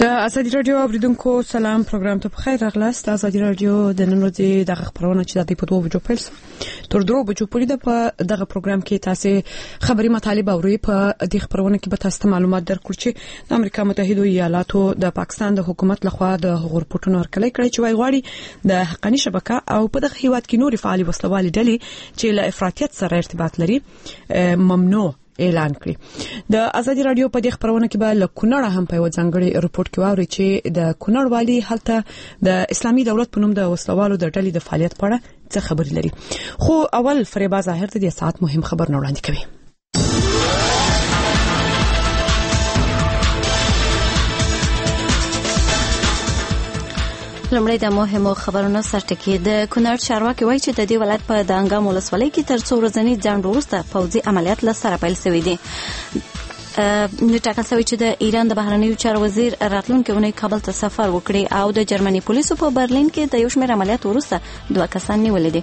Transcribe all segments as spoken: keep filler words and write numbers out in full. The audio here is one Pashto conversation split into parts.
د ازادي رادیو اوریدونکو سلام پروګرام ته بخیر راغلاست. ازادي رادیو د نن ورځې دغه خبرونه چې د په دوه بجو پیل تر درو بجو پورې د دغه پروګرام کې تاسو خبري مطالب اورئ. په دې خبرونه کې به تاسو معلومات درکړو چې د امریکا متحده ایالاتو د پاکستان د حکومت لخوا د غورپټونو ورکړی کړی چې وايي غواړي د حقاني شبکه او په دغه هیواد کې نوري فعالي وسلوالي ډلې چې له افراطیت سره ارتباط لري ممنوع اعلان کړی. د ازادي رادیو په دې خبرونه کې به له کونړ هم په وځانګړي رپورت کې واوري چې د کونړ والی هلته د اسلامي دولت په نوم د وسلوالو د ډلې د فعالیت په اړه څه خبري لري. خو اول فریبا ظاهر ته د ساعت مهم خبر نه وړاندې کوي. لمړی د مهمو خبرونو سرټکی. د کونړ چارواکي وایي چې د دې ولایت په دانګام ولسوالۍ کې تر څو ورځې ځنډ وروسته پوځي عملیات له سره پیل شوي دي. نو ټاکل شوی چې د ایران د بهرنیو چارو وزیر راتلونکي اونۍ کابل ته سفر وکړي او د جرمني پولیسو په برلین کې د یو شمېر عملیات وروسته دوه کسان نیولي دي.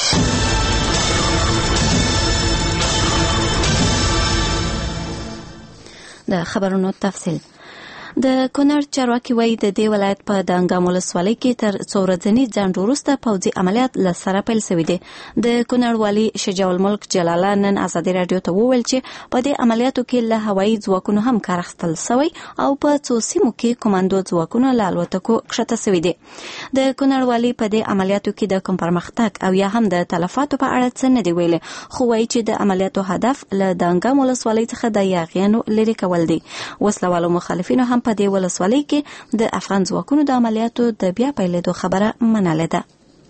د خبرونو تفصیل. د کونړ چارواکي وایي د دې ولایت په دانګام ولسوالۍ کې تر څو ورځې ځنډ وروسته پوځي عملیات له سره پیل شوي دي. د کونړ والي شجاع الملک جلاله نن ازادي رادیو ته وویل چې په دې عملیاتو کې له هوایي ځواکونو هم کار اخیستل شوی او په څو سیمو کې کمانډو ځواکونه له الوتکو کښته شوي دي. د کونړ والي په دې عملیاتو کې د کوم پرمختګ او یا هم د تلفاتو په اړه څه نه دی ویلي، خو وایي چې د عملیاتو هدف له دانګام ولسوالۍ څخه د یاغیانو لرې کول دي. وسلوالو مخالفینو هم په دې ولسوالۍ کې د افغان ځواکونو د عملیاتو د بیا پیلېدو خبره منلې ده.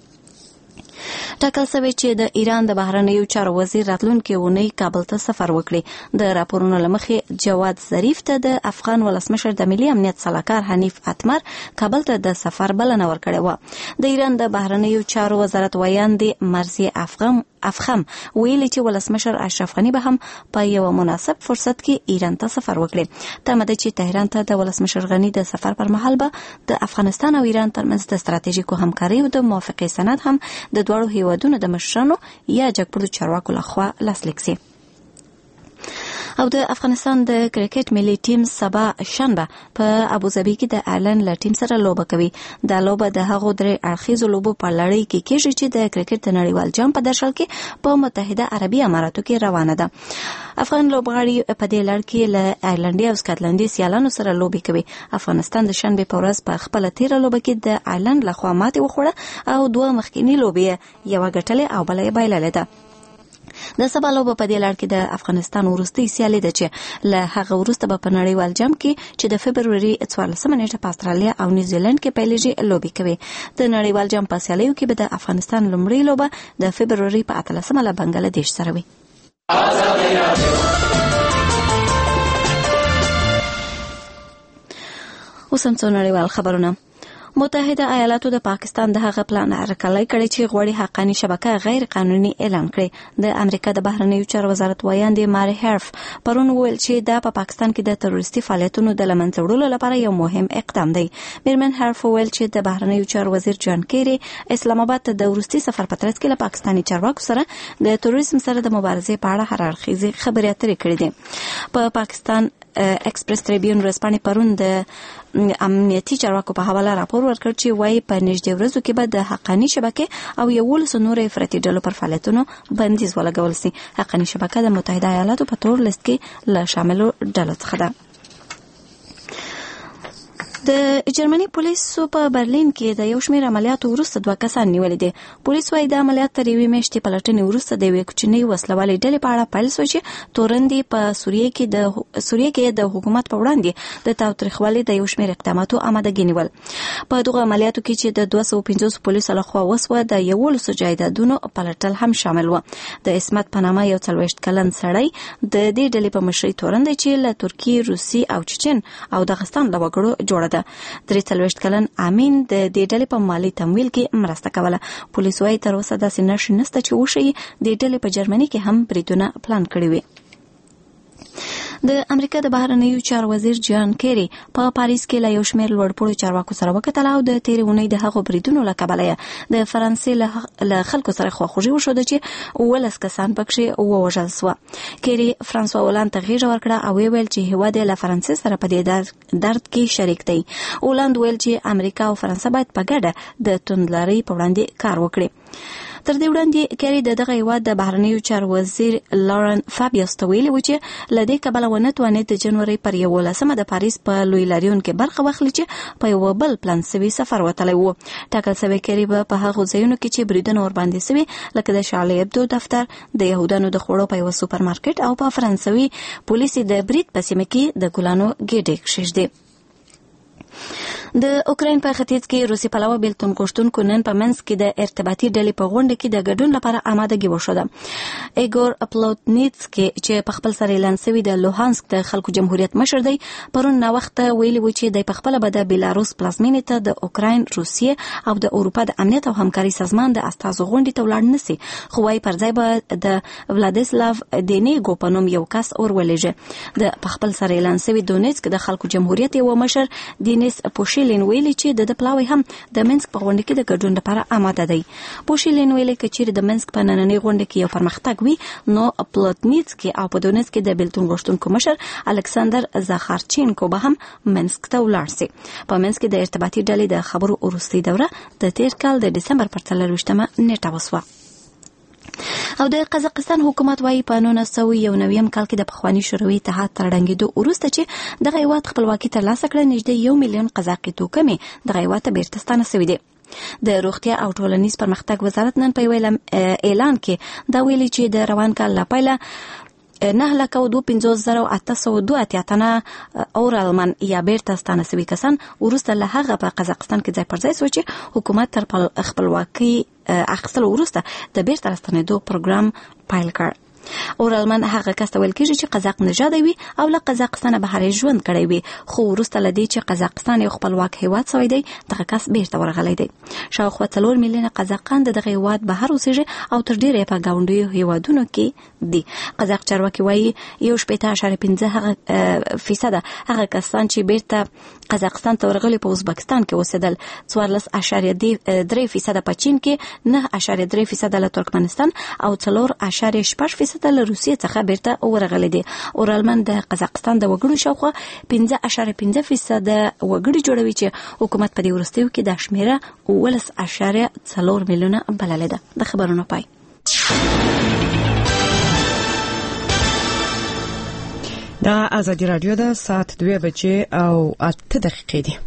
ټاکل شوی چې د ایران د بهرنیو چارو وزیر راتلونکي اونۍ کابل ته سفر وکړي. د راپورونو له مخې جواد ظریف ته د افغان ولسمشر د ملي امنیت سلاکار حنیف اتمر کابل ته د سفر بلنه ورکړې وه. د ایران د بهرنیو چارو وزارت ویاندې مرزي افغان افخم ویلي چې ولسمشر اشرف غنی به هم په یو مناسب فرصت کې ایران ته سفر وکړي. تر مده چې تهران ته د ولسمشر غنی د سفر پر مهال به د افغانستان او ایران ترمنځ د ستراتیژیکو همکارۍ او د موافقې سند هم د دواړو هیوادونو د مشرانو یا جګپړو چارواکو لخوا لاسلیک شي. او د افغانستان د کرکټ ملي ټیم سبا شنبه په ابوظبي کې د آیرلند له ټیم سره لوبه کوي. دا لوبه د هغو درې اړخیزو لوبو په لړۍ کې کېږي چې د کرکټ د نړیوال جام په درشل کې په متحده عربي اماراتو کې روانه ده. افغان لوبغاړي په دې لړ کې له آیرلندي او سکاټلندي سیالانو سره لوبې کوي. افغانستان د شنبه په ورځ په خپل تیره لوبه کې د آیرلند لخوا ماتې وخوړه او دوه مخکینی لوبې یو غټلې او بل یې بایللې ده. د سبا لوبه په دې لړ کې د افغانستان وروستۍ سیالي ده چې له هغه وروسته به په نړیوال جام کې چې د فبروري څوارلسمه نیټه په استرالیا او نیوزیلند کې پیلېږي لوبې کوي. د نړیوال جام په سیالیو کې به د افغانستان لومړۍ لوبه د فبروري په اتلسمه له بنگلاديش سره وي. اوس هم څو نړیوال خبرونه. متحده ایالاتو د پاکستان د هغه پلان هرکلی کړی چې غوړي حقاني شبکه غیر قانوني اعلان کړي. د امریکا د بهرنیو چارو وزارت ویاندې ماري هرف پرون وویل چې دا په پاکستان کې د تروریستي فعالیتونو د له منځه وړلو لپاره یو مهم اقدام دی. میرمن هرف وویل چې د بهرنیو چارو وزیر جان کیری اسلام آباد ته د وروستي سفر په ترڅ کې له پاکستاني چارواکو سره د تروریزم سره د مبارزې په اړه هر اړخیزې خبرې اترې کړې دي. په پاکستان ایکسپریس ټریبیون ورځپاڼې پرون د امنیتي چارواکو په حواله راپور ورکړ چې وايي په نږدې ورځو کې به د حقاني شبکې او یولسو نورو افراطي ډلو پر فعالیتونو بندیز ولګول شي. حقاني شبکه د متحده ایالاتو په تور لیست کې له شاملو ډلو څخه ده. د جرمني پولیسو په برلین کې د یو شمېر عملیاتو وروسته دوه کسان نیولي دي. پولیس وايي د عملیات تر یوې میاشتې پلټنې وروسته د یوې کوچنۍ وسلوالې ډلې په اړه پیل شوی چې تورندې په سوریه کې د سوریه کې د حکومت په وړاندې د تاوتریخوالي د یو شمېر اقداماتو آمادګي نیول. په دغه عملیاتو کې چې د دوه سوه پنځوس پولیسو لخوا وسوه د یولسو جایدادونو پلټل هم شامل و. د اسمت په نامه یو څلوېښت کلن سړی د دې ډلې په مشرۍ تورندې چې له ترکیې، روسي او چچن او دغستان له وګړو جوړه ده. درې څلوېښت کلن امین د دې ډلې په مالي تمویل کې مرسته کوله. پولیس وايي تر اوسه داسې نښې نشته چې وښیي دې ډلې په جرمني کې هم بریدونه پلان کړي وي. د امریکا د بهرنیو چارو وزیر جان کیری په پاریس کې له یو شمېر لوړپوړو چارواکو سره وکتل او د تیرې اونۍ د هغو بریدونو له کبله د فرانسې له خلکو سره خواخوږي وښوده چې ولس کسان پکې ووژل شو. کیری فرانسوا هولند ته غېږه ورکړه او ویل چې هیواد له فرانسې سره په دې درد کې شریک دی. هولند ویل چې امریکا او فرانسه باید په ګډه د توندلارۍ په وړاندې کار وکړي. تر دې وړاندې کیری د دغه هیواد د بهرنیو چارو وزیر لارن فابیوس ته ویلي و چې له دې کبله ونه توانید د جنوري پر یولسمه د پاریس په لوی لاریون کې برخه واخلي چې په یو بل پلان سوي سفر وتلی و. ټاکل سوی کیری په هغو ځایونو کې چې بریدونه ورباندې سوي لکه د شارلی ابدو دفتر، د یهودانو د خوړو په یو سوپر مارکیټ او په فرانسوي پولیسي د برید په سیمه کې د ګلانو ګېډې کښېږدي. د اوکراین په ختیځ کې روسي پلوه بیلتون غوښتونکو نن په منځ کې د ارتباطي ډلې په غونډه کې د ګډون لپاره آمادګي وښوده. ایګور پلوتنیڅکی چې په خپل سره اعلان شوی د لوهانسک د خلکو جمهوریت مشر دی پرون نا وخت ویلي و چې د خپل بد بیلاروس پلازمینې ته د اوکراین، روسیې او د اروپا د امنیت او همکاري سازمان د استازو غونډې ته ولاړ نسی، خو وايي پر ځای به د ولادیسلاو دینیګو په نوم یو کس ورولېږي. د خپل سره اعلان شوی دونیڅک د خلکو جمهوریت یو مشر دینیس پوشیلین ویلي چې د پلاوی هم د منسک په غونډه کې د ګډون لپاره آماده دی. پوشیلین ویلي چې چیرې د منسک په نننۍ غونډه کې یو پرمختګ وي نو پلوتنیڅکی او په دونیڅک کې د بیلتون غوښتونکو مشر الکساندر زاخارچینکو به هم منسک ته ولاړ سي. په منسک کې د ارتباطي ډلې د خبرو وروستۍ دوره د تیر کال د ډسمبر پر څلرویشتمه نیټه وسوه. او د قزاقستان حکومت وايي په نولس سوه یو نوي کال کې د پخواني شوروي اتحاد تر ړنګېدو وروسته چې دغه هیواد خپلواکي ترلاسه کړه نږدې یو میلیون قزاقي توکمې دغه هیواد ته بیرته ستانه شوي دي. د روغتیا او ټولنیز پرمختګ وزارت نن په یو اعلان کې دا ویلي چې د روان کال له پیله نه لکه دو پنځوس زره اته سوه دوه اتیا تنه اورالمن یا بیرته ستانه شوي کسان وروسته له هغه په قزاقستان کې ځای پر ځای شو چې حکومت تر خپلواکۍ اخیستلو وروسته د بیرته راستنېدو پروګرام پیل کړ. اورالمن هغه کس ته ویل کېږي چې قزاق نژاده وي او له قزاقستانه بهر ژوند کړی وي، خو وروسته له دې چې قزاقستان یو خپلواک هیواد شوی دی دغه کس بیرته ورغلی دی. شاوخوا څلور میلیونه قزاقان د دغه هیواد بهر اوسېږي او تر ډېره په ګاونډیو هیوادونو کې دي. قزاق چارواکي وایي یو شپېته اعشاریه پنځه هغه فیصده هغه کسان چې بیرته قزاقستان ته ورغلي په ازبکستان کې اوسېدل، څوارلس اعشاریه درې فیصده په چین کې، نه اعشاریه درې فیصده له ترکمنستان او څلور اعشاریه شپږ فیصده له روسیې څخه بیرته ورغلي دي. اورالمن د قزاقستان د وګړو شاوخوا پنځه اعشاریه پنځه فیصده وګړي جوړوي چې حکومت په دې وروستیو کې د شمیره اوولس اعشاریه څلور میلیونه بللې ده. د خبرونو پای. دا ازادي رادیو ده، ساعت دوه بجې او اته دقیقې دي.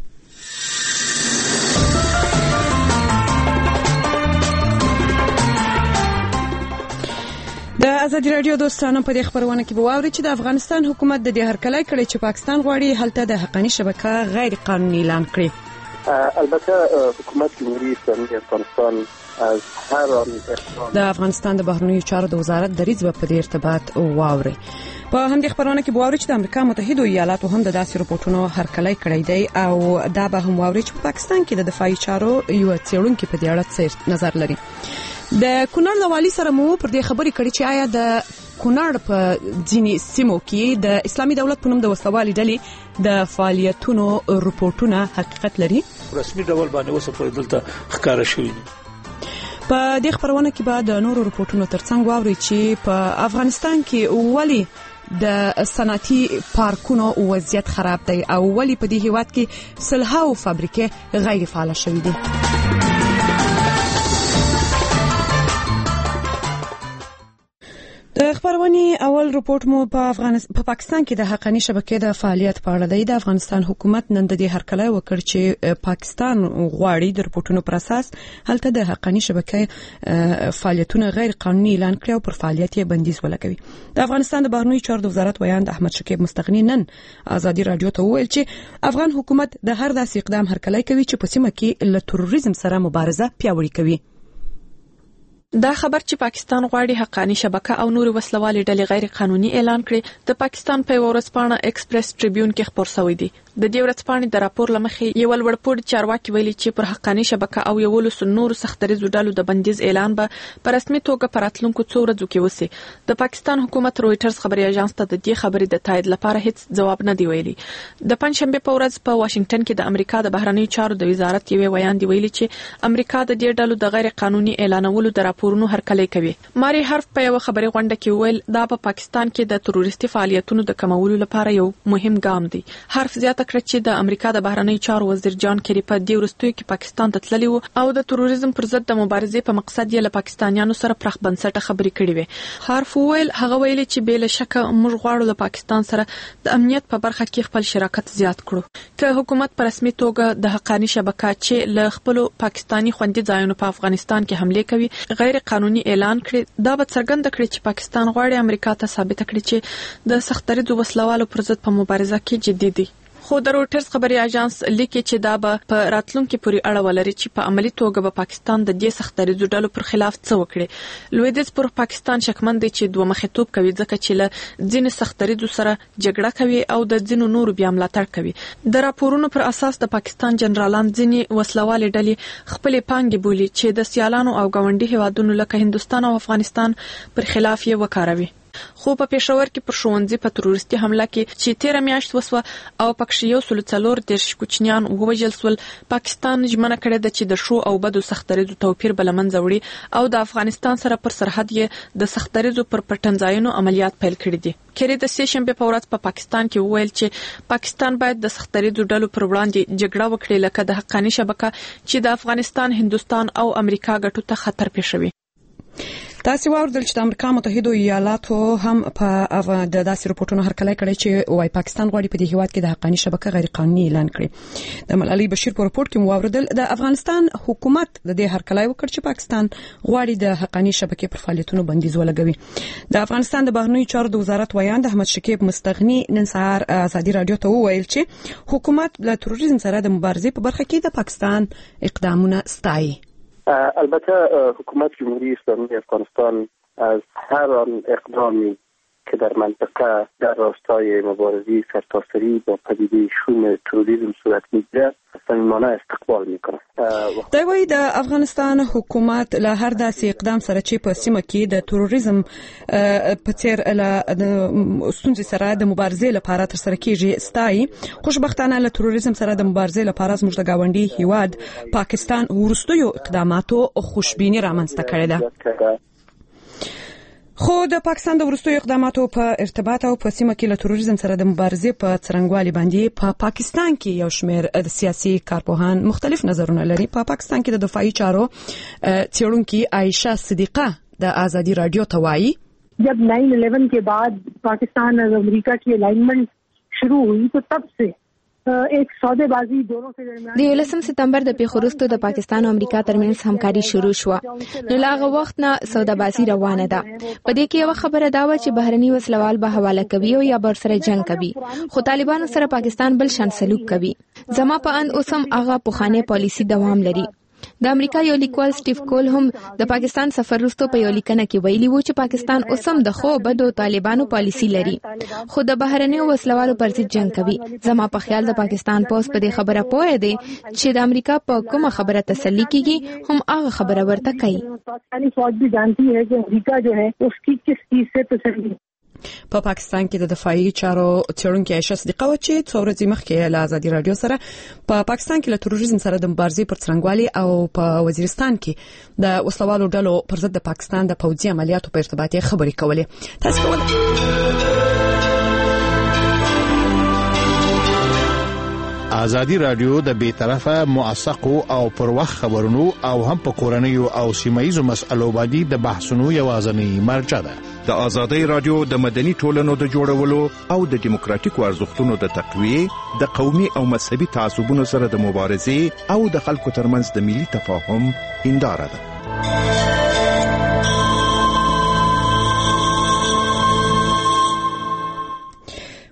د ازادي رادیو دوستانو په دې خبرونه کې به واوري چې د افغانستان حکومت د دې هرکلی کړی چې پاکستان غواړي هلته د حقاني شبکه غیر قانوني اعلان کړي. البته حکومت جمهوری اسلامی افغانستان از هر د افغانستان د بهرنیو چارو د وزارت دریځ په دې ارتباط واوري. په همدې خبرونه کې به واوري چې د امریکا متحده ایالاتو هم د داسې رپورټونو هرکلی کړی دی او دا به هم واوري چې په پاکستان کې د دفاعي چارو یو څېړونکي په دې اړه نظر لري. د کونړ د والي سره مو پر دې خبرې کړې چې آیا د کونړ په ځینې سیمو کې د اسلامي دولت په نوم د وسوالي ډلې د فعالیتونو رپورټونه حقیقت لري. رسمي ډول باندې اوس په دلته ښکار شوی. په دې خبرونه کې به د نورو رپورټونو ترڅنګ واوري چې په افغانستان کې ولې د صنعتي پارکونو وضعیت خراب دی او ولې په دې هیواد کې سلهاو فابریکې غیر فعال شوې دي. د خبرونې اول رپورټ مو په افغانستان په پاکستان کې د حقاني شبکې د فعالیت په اړه دی. د افغانستان حکومت نن د دې هرکلی وکړ چې پاکستان غواړي د رپورټونو پر اساس هلته د حقاني شبکې فعالیتونه غیر قانوني اعلان کړي او پر فعالیت یې بندیز ولګوي. د افغانستان د بهرنیو چارو د وزارت ویاند احمد شکیب مستغنی نن ازادي رادیو ته وویل چې افغان حکومت د هر داسې اقدام هرکلی کوي چې په سیمه کې له تروریزم سره مبارزه پیاوړې کوي. دا خبر چې پاکستان غواړي حقانی شبکه او نور وسلوالې ډلې غیر قانوني اعلان کړي د پاکستان په ورځپاڼه ایکسپریس ټریبیون کې خبر شوی دی. د دې ورځپاڼې د راپور لمخې یو لوړپوړي چارواکي ویلي چې پر حقانی شبکه او یو لس نور سختريزو ډلو د بندیز اعلان به په رسمي توګه پر راتلونکو څو ورځو کې وسی. د پاکستان حکومت رويټرز خبري اژانس ته د دې خبرې د تایید لپاره هیڅ جواب نه دی ویلي. د پنځشنبه په ورځ په واشنگټن کې د امریکا د بهرنیو چارو د وزارت یو ویان دی ویلي چې امریکا د دې ډلو د غیر قانوني اعلانولو د راپورونو هرکلی کوي. ماري حرف په یو خبري غونډه کې ویل دا په پاکستان کې د تروریستي فعالیتونو د کمولو لپاره یو مهم ګام دی. حرف زیاته کړ چې د امریکا د بهرنیو چارو وزیر جان کری په دې ورستیو کې پاکستان ته تللی وو او د تروریزم پر ضد د مبارزې په مقصد یې له پاکستانیانو سره پرخ بنسټه خبرې کړې وې. حرف ویل هغه ویل چې بل شک موږ غواړو له پاکستان سره د امنیت په برخه کې خپل شراکت زیات کړو. که حکومت په رسمي توګه د حقانی شبکه چې له خپل پاکستانی خوندي ځایونو په افغانستان کې حمله کوي غیر قانوني اعلان کړي دا به څرګند کړي چې پاکستان غواړي امریکا ته ثابت کړي چې د سختريزو وسلوالو پر ضد په مبارزه کې جدي دي. خو د رويټرز خبري اژانس لیکي چې دا به په راتلونکو پورې اړه ولري چې په عملی توګه به پاکستان د دې سختريزو ډلو پر خلاف څه وکړي. لویدیز پر پاکستان شکمن دي چې دوه مخیتوب کوي ځکه چې له ځین سختريزو سره جګړه کوي او د ځینو نور بیا ملاتړ کوي. د راپورونو پر اساس د پاکستان جنرالان ځینی وسلوالې ډلې خپل پانګې بولی چې د سیالانو او غونډي هوادونو لکه هندستان او افغانستان پر خلاف یې وکاروي. خو په پېښور کې پر ښوونځي په تروریستي حمله کې چې تیر میاشت وسوه او پکښې یو سل څلور دیرش کوچنیان ووژل سول پاکستان ژمنه کړې ده چې د شو او بدو سختريزو توپیر بل منځ وړي او د افغانستان سره پر سرحد یې د سختريزو پر پټنځایونو عملیات پیل کړي دي. کېری د سې شنبه په ورځ په پاکستان کې وویل چې پاکستان باید د سختريزو ډلو پر وړاندې جګړه وکړي لکه د حقانی شبکه چې د افغانستان، هندستان او امریکا ګټو ته خطر پېښوي. تاسو واردل چې د امریکا متحده ایالاتو هم په د داسې رپورټونو هرکلی کړی چې وايي پاکستان غواړي په دې هیواد کې د حقانی شبکه غیر قانوني اعلان کړي. د ملالي بشیر په رپورټ کې واردل د افغانستان حکومت د دې هرکلی وکړ چې پاکستان غواړي د حقانی شبکې پر فعالیتونو بندیز ولګوي. د افغانستان د بهرنیو چارو د وزارت ویان د احمد شکیب مستغنی نن سهار ازادي رادیو ته وویل چې حکومت له تروریزم سره د مبارزې په برخه کې د پاکستان اقدامونه ستایي. البته حکومت جمهوری اسلامی افغانستان از هر آن اقدامی که در منطقه در راستای مبارزه سرتاسری با پدیده شوم تروریسم صورت میگیرد صمیمانه استقبال میکنه. دا وایي د افغانستان حکومت له هر داسې اقدام سره چې په سیمه کې د تروریزم په څیر له ستونزې سره د مبارزې لپاره تر سره کیږي ستایي. خوشبختانه له تروریزم سره د مبارزې لپاره زموږ د گاونډي هیواد پاکستان ورستیو اقداماتو خوشبینی رامنځته کړې ده. خو د پاکستان د ورستیو اقداماتو په ارتباط او په سیمه کې له تروریزم سره د مبارزې په څرنګوالي باندې په پا پاکستان کې یو شمېر د سیاسي کارپوهان مختلف نظرونه لري. په پا پاکستان کې د دفاعي چارو څېړونکي عائشه صدیقه د ازادي رادیو ته وایي जब nine eleven के बाद पाकिस्तान और अमेरिका की अलाइनमेंट शुरू हुई तो तब से एक सौदेबाजी दोनों के दरमियान د یولسم سپتمبر د پیښو وروسته د پاکستان او امریکا ترمنځ همکاري شروع شو. نو لاغه وخت نه سودابازي روانه ده. په دې کې یو خبره دا و چې بهرني وسلوال به حواله کوي او یا بر سره جنگ کوي. خو طالبانو سره پاکستان بل شان سلوک کوي. زما په اند اوسم هغه پوخانه پالیسی دوام لري. د امریکا یو لیکوال سټیف کول هم د پاکستان سفر وروسته په یو لیکنه کې ویلي وو چې پاکستان اوسم د خو بدو طالبانو پالیسی لري خو د بهرنیو وسلوالو پر ضد جنگ کوي. زما په خیال د پاکستان پوس په دې خبره پوهه دی چې د امریکا په کومه خبره تسلی کیږي هم هغه خبره ورته کوي. پاکستانی فوج بھی جانتی ہے کہ امریکا جو ہے اس کی کس چیز سے تسلی. په پا پاکستان کې د دفاعي چارو څېړونکي عائشه صدیقه و چې څو ورځې مخکې له ازادي رادیو سره په پا پاکستان کې له تروریزم سره د مبارزې پر څرنګوالي او په وزیرستان کې د وسلوالو ډلو پر ضد د پاکستان د پوځي عملیاتو په ارتباط خبرې کولې. تاسو کولای ازادي رادیو د بیطرفه موثقو او پر وخت خبرونو او هم په کورنیو او سیمایي مسألو باندې د بحثونو یوازنی مرجع ده. د ازادي رادیو د مدني ټولنو د جوړولو او د دیموکراتیکو ارزښتونو د تقویه د قومي او مذهبي تعصبونو سره د مبارزې او د خلکو ترمنځ د ملي تفاهم هنداره ده.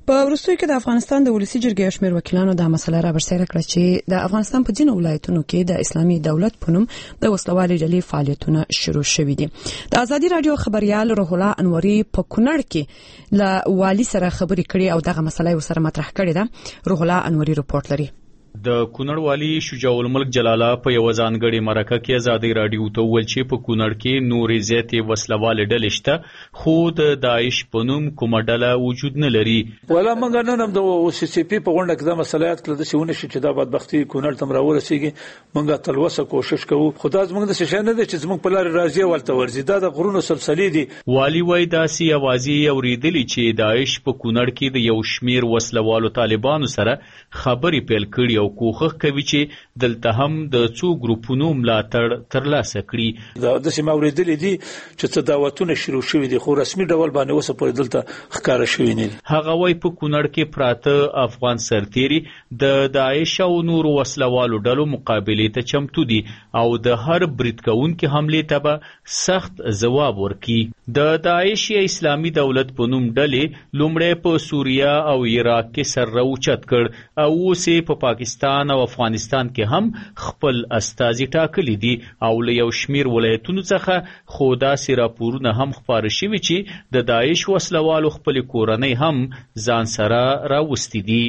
په وروستیو کې د افغانستان د ولسی جرګې شمېر وکیلانو دا مسله را برسېره کړه چې د افغانستان په ځینو ولایتونو کې د اسلامي دولت په نوم د وسلوالي ډلې فعالیتونه شروع شوي دي. د ازادي رادیو خبريال روح الله انوري په کونړ کې له والي سره خبرې کړې او دغه مسله ورسره مطرح کړې ده. روح الله انوري رپورټ لري. د کونړ والی شجاع الملک جلاله په یو ځانګړي مرکه کې ازادي رادیو ته ویل چې په کونړ کې نورې زیاتې وسلوال ډلې شته خو د داعش په نوم کومه ډله وجود نه لري. ولا موږ نن هم د او سی سی پی په غونډه کې د مسلات کله د سیونه شي چې د بدبختی کونړ تم راورسیږي. موږ تلوسه کوشش کوو خدای زموږ د شې نه دي چې زموږ په لار راځي ولته ورزي دا د غرونو سلسلې دي. والی وای داسي اوازې اوریدلې چې داعش په کونړ کې د یو شمیر وسلوالو طالبانو سره خبرې پیل کړي او کوښښ کوي چې دلته هم د څو ګروپونو ملاتړ ترلاسه کړي. دا د سیمه اوریدلې دي چې څه دعوتونه شروع شوي دي خو رسمي ډول باندې اوسه پورې دلته ښکارا شوي نه دي. هغه وای په کونړ کې پراته افغان سرتيري د داعش او نور وسلوالو ډلو مقابله ته چمتو دي او د هر برید کوونکو حمله ته به سخت ځواب ورکړي. د داعش اسلامي دولت په نوم ډلې لومړی په سوریه او عراق کې سر راوچت کړ او اوس په پاکستان او افغانستان کې هم خپل استازي ټاکلي دي او له یو شمیر ولایتونو څخه خو داسې راپورونه هم خپاره شوي چې د داعش وسلوالو خپل کورنۍ هم ځان سره راوستي دي.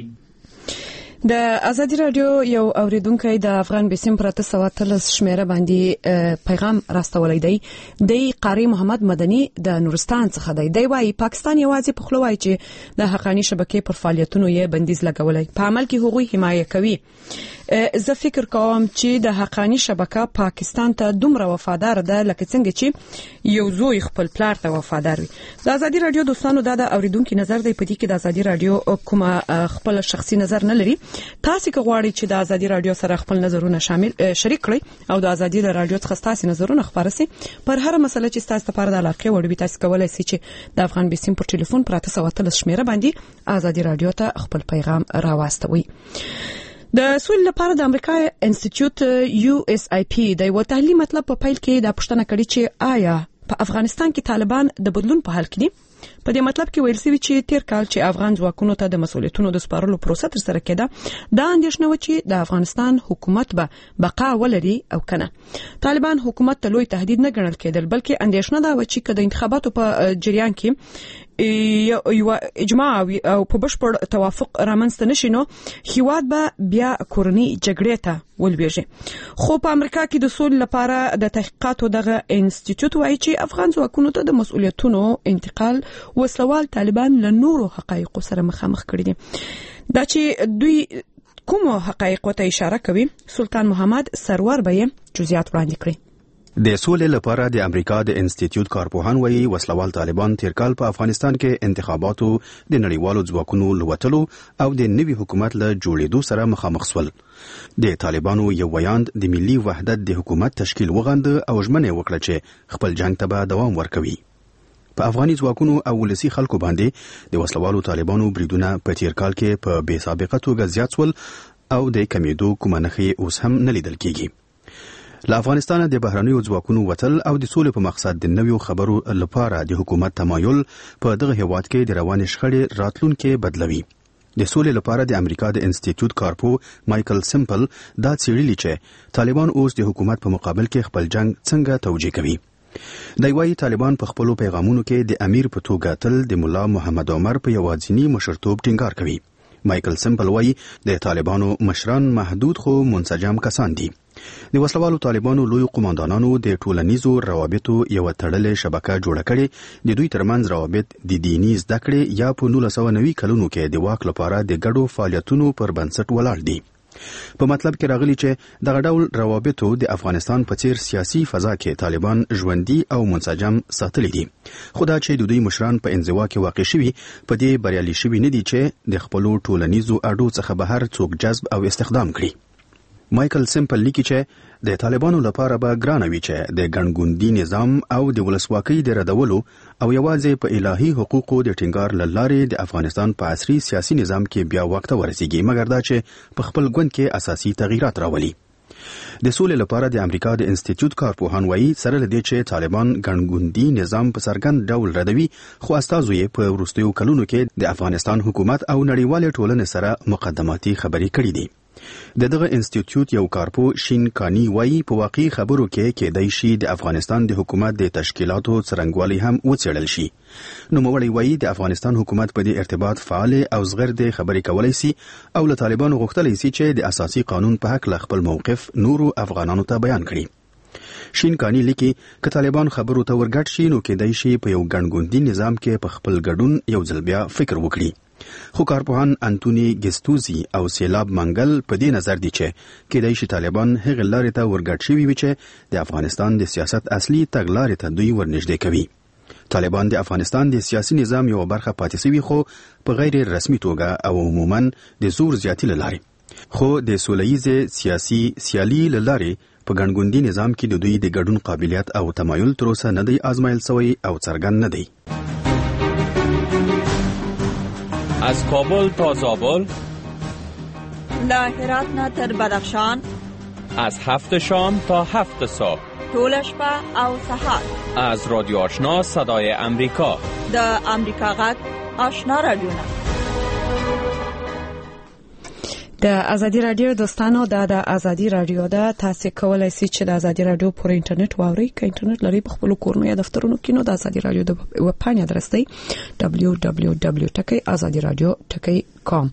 د ازادي رادیو یو اوریدونکو د افغان بسم پرته سواتلس شمیره باندې پیغام راستولای دی. د قاری محمد مدني د نورستان څخه دی. دی وايي پاکستان یوازې په خلوای چې د حقانی شبکې پر فعالیتونو یې بندیز لګولای په عمل کې هغوی حمایه کوي. زه فکر کوم چې د حقانی شبکه پاکستان ته دومره وفادار ده لکه څنګه چې یو زوی خپل پلار ته وفادار وي. د ازادي رادیو دوستانو دا د اوریدونکو نظر دی په دې کې د ازادي رادیو کومه خپل شخصي نظر نه لري. تاسو که غواړئ چې د ازادي رادیو سره خپل نظرونه شامل شریک کړئ او د ازادي رادیو څخه تاسو نظرونه خبرئ پر هر مسله چې تاسو لپاره د علاقه وړ وي تاسو کولای شئ چې د افغان بسم پر ټلیفون پراته سواتل شمیره باندې ازادي رادیو ته خپل پیغام راوستوي. د سویل لپاره د امریکا انسټیټیوټ یو اس آی پی د یو تحلیل مطلب په پیل کې د پښتنه کړي چې آیا په افغانستان کې طالبان د بدلون په حال کې دي. په دې مطلب کې ویل شوی چې تیر کال چې افغان ځواکونو ته د مسؤلیتونو د سپارلو پروسه تر سره کېده دا اندېښنه و چې د افغانستان حکومت به بقا ولري او کنه. طالبان حکومت ته لوی تهدید نه ګڼل کېدل بلکې اندېښنه دا و چې کله انتخاباتو په جریان کې یو اجماع او په بشپړ توافق رامنځته نشي نو هیواد به بیا کورنۍ جګړې ته ولويږي. خو په امریکا کې د سولې لپاره د تحقیقاتو دغه انسټیټیوټ وايي چې افغان ځواکونو ته د مسؤلیتونو انتقال وسلوال طالبان له نورو حقایقو سره مخامخ کړي دي. دا چې دوی کوم حقایقو ته اشاره کوي سلطان محمد سرور به جزئیات وړاندې کړي. د سولې لپاره د امریکا د انسټیټیوټ کارپوهان وایي وسلوال طالبان تیر کال په افغانستان کې انتخاباتو د نړیوالو ځواکونو لوټلو او د نوي حکومت له جوړېدو سره مخامخ شول. د طالبانو یو ویاند د ملي وحدت د حکومت تشکیل وغند او ژمنه وکړه چې خپل جنگ ته به دوام ورکوي. په افغاني ځواکونو او ولسی خلکو باندې د وسلوالو طالبانو بریدونه په تیر کال کې په بې سابقه توګه زیات شول او د کمیدو کومه نښې اوس هم نه لیدل کیږي. له افغانستان د بهرنیو ځواکونو وتل او د سولې په مقصد د نویو خبرو لپاره د حکومت تمایل په دغه هیواد کې د روان شخړې راتلونکو بدلوي. د سولې لپاره د امریکا د انسټیټیوټ کارپو مایکل سمپل دا څېړلي چې طالبان اوس د حکومت په مقابل کې خپل جنگ څنګه توجیه کوي. د وايي طالبان په خپل پیغامونو کې د امیر په توګه تل د مولا محمد عمر په یوازینی مشرتوب ټینګار کوي. مایکل سمپل وايي د طالبانو مشران محدود خو منسجم کسان دي. د وسلوالو طالبانو لوی قوماندانانو د ټولنیزو روابطو یو تړلې شبکه جوړه کړې. د دوی ترمنځ روابط د دیني زده کړې یا په نولس سوه نوي کلونو کې د واک لپاره د ګډو فعالیتونو پر بنسټ ولاړ دي. په مطلب کې راغلي چې دغه ډول روابطو د افغانستان په څیر سیاسي فضا کې طالبان ژوندي او منسجم ساتلي دي. خدا چې د دوی مشران په انزوا کې واقع شوي په دې بریالي شوي نه دي چې د خپل ټولنیزو اډو څخه بهر څوک جذب او استخدام کړي. مایکل سمپل لیکي چې د طالبانو لپاره به ګرانه وي چې د ګڼګوندي نظام او د ولسواکۍ د ردولو او یوازې په الهي حقوقو د ټینګار لارې د افغانستان په عصري سیاسي نظام کې بیا وخت ورسیږي مګر دا چې په خپل ګوند کې اساسي تغیرات راولي. د سولې لپاره د امریکا د انسټیټیوټ کارپوهان وایي سره لدې چې طالبان ګڼګوندي نظام په څرګند ډول ردوي، خو استازو یې په وروستیو کلونو کې د افغانستان حکومت او نړیوالې ټولنې سره مقدماتي خبرې کړې دي. د دغه انسټیټیوټ یو کارپو شین کانی وایي په واقعي خبرو کې کېدای شي د افغانستان د حکومت د تشکیلاتو څرنګوالي هم وڅېړل شي. نوموړی وایي د افغانستان حکومت په دې ارتباط فعال او زغرد خبرې کولی سي او له طالبانو غوښتلی سي چې د اساسي قانون په حق له خپل موقف نورو افغانانو ته بیان کړي. شین کانی لیکي که طالبان خبرو ته ورګډ شي نو کېدای شي په یو ګڼګوندي نظام کې په خپل ګډون یو ځل بیا فکر وکړي. خو کارپوهان انټونی ګستوزي او سیلاب منګل په دې نظر دي چې کېدای شي طالبان هغه لارې ته ورګډ شوي وي چې د افغانستان د سیاست اصلي تګلارې ته دوی ورنږدې کوي. طالبان د افغانستان د سیاسي نظام یو برخه پاتې شوي خو په غیر رسمي توګه او عموما د زور زیاتی لاري، خو د سولهییز سیاسي سیالي لاري په ګڼګوندي نظام کې د دوی د ګډون قابلیت او تمایل تر اوسه نه دی آزمایل شوی او څرګند نه دی. از کابل تا زابل، له هرات نه تر بدخشان، از هفت شام تا هفت صبح، طول شپه او سحر، از رادیو آشنا صدای امریکا، د امریکا غږ آشنا رادیو. د ازادي رادیو دوستانو دا د ازادي رادیو دا تاسو کولای شئ چې د ازادي رادیو پر انټرنیټ واورئ. که انټرنیټ لري په خپل کورونو یا دفترونو کې نو د ازادي رادیو د ویب پاڼې ادرس دی دبلیو دبلیو دبلیو ډاٹ ازادي رادیو ډاٹ کام.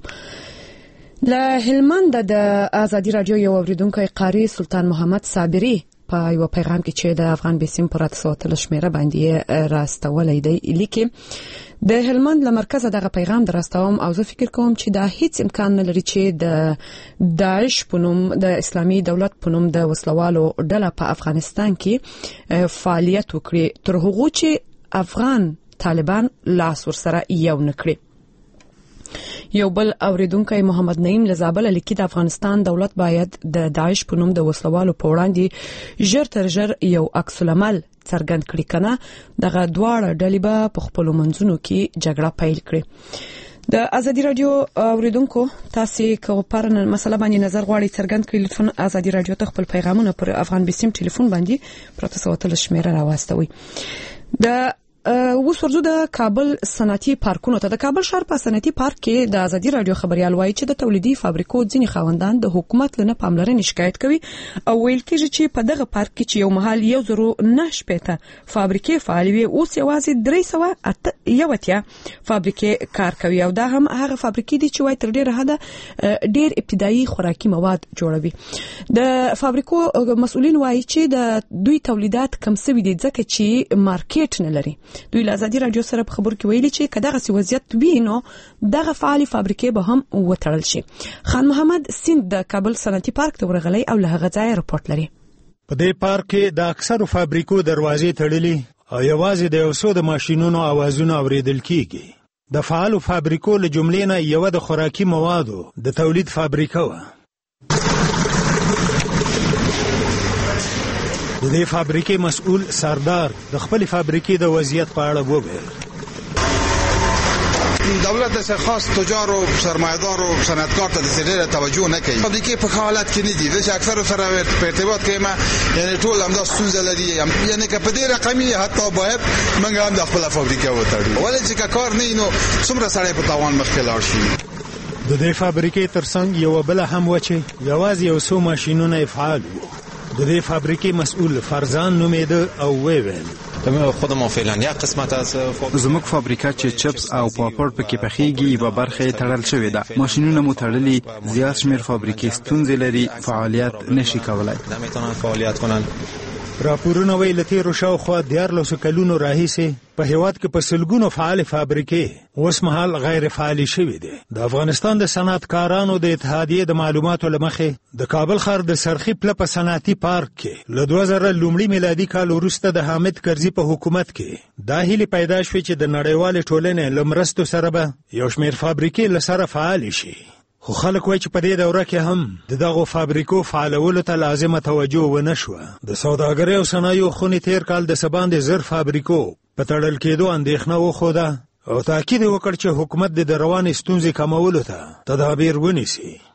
له هلمند د ازادي رادیو یو اوریدونکو قاری سلطان محمد صابری په یو پیغام کې چې د افغان بیسیم پر اتسوتل شمیره باندې راستولې دی لیکي د هلمند له مرکزه دغه پیغام دراستوم او زه فکر کوم چې دا هیڅ امکان نه لري چې د داعش په نوم د اسلامي دولت په نوم د وسلوالو ډله په افغانستان کې فعالیت وکړي تر هغه چې افغان طالبان لاس ورسره یو نکړي. یو بل اوریدونکو محمد نعیم لزابل لیکي د افغانستان دولت باید د داعش په نوم د وسلوالو په وړاندې ژر تر ژر یو عکس العمل څرګند کړي کنه دغه دواړه ډلې به په خپل منځونو کې جګړه پیل کړي. د ازادي رادیو اوریدونکو تاسو کو پر مسله باندې نظر غواړئ څرګند کړئ لطفا ازادي رادیو ته خپل پیغامونه پر افغان بیسیم ټلیفون باندې پروتسو تل شمیره راوستوي. د اوس ورځو د کابل صنعتي پارکونو ته د کابل ښار په صنعتي پارک کې د ازادي رادیو خبريال وایي چې د تولیدي فابریکو ځینې خاوندان د حکومت له پاملرنې شکایت کوي او ویل کېږي چې په دغه پارک کې چې یو مهال یو زرو نه شپېته فابریکې فعال وي اوس یوازې درې سوه اته یو اتیا فابریکې کار کوي او دا هم هغه فابریکې دي چې وایي تر ډیره حده ډیر ابتدایي خوراکي مواد جوړوي. د فابریکو مسؤلین وایي چې د دوی تولیدات کم شوي دي ځکه چې مارکیټ نه لري. دوی له ازادي رادیو سره په خبرو کې ویلي چې کداغه سی وضعیت وي نو دغه فعالي فابریکې به هم وتړل شي. خان محمد سیند د کابل صنعتي پارک ته ورغلی او له هغه ځای رپورټ لري. په دې پارک کې د اکثرو فابریکو دروازې تړلې او یوازې د یو څو د ماشینونو اوازونه اوریدل کیږي. د فعالو فابریکو له جملې نه یو د خوراکي موادو د تولید فابریکه و. د دې فابریکې مسؤل سردار د خپل فابریکې د وضعیت په اړه وویل. دولت دسته خاص تجار و سرمایه‌دار و صنعتکار ته د ډېره توجه نه کوي. فابریکې په حالت کې نه دي چې اکثر سره په ارتباط کې ما یعنی ټول هم د ستونزې لري یعنی که په دې رقمي حتی باید موږ هم د خپل فابریکې وتړو ولې چې کار نه نو څومره سړی په تاوان مخکې لاړ شي. د دې فابریکې ترڅنګ یو بل هم و چې یوازې یو څو ماشینونه فعال وو. د دې فابریکې مسؤل فرزان نومېده او ویل خودمون فعلا یک قسمت از زموږ فابریکه چې چپس او پاپړ پکې پخېږي یوه برخه یې تړل شوې ده. ماشینونه مو تړلي، زیات شمېر فابریکې ستونزې لري، فعالیت نشي کولی. نمیتونن فعالیت کنن. راپورونه وایي له تېرو شاوخوا دیارلسو کلونو راهیسې په هېواد کې په سلګونو فعالې فابریکې اوس مهال غیر فعالې شوې دي. د افغانستان د صنعتکارانو د اتحادیې د معلوماتو له مخې د کابل ښار د سرخي پله په صنعتي پارک کې له دوه زره لومړي میلادي کال وروسته د حامد کرزي په حکومت کې دا هیلې پیدا شوې چې د نړیوالې ټولنې له مرستو سره به یو شمېر فابریکې له سره فعالې شي. خو خلک وایي چې په دې دوره کې هم د دغو فابریکو فعالولو ته لازمه توجه ونه شوه. د سوداګرۍ او صنایعو خونې تېر کال د څه باندې زر فابریکو په تړل کېدو اندېښنه وښوده او تاکید وکړ چې حکومت د روانې ستونزې کمولو ته تدابیر ونیسي.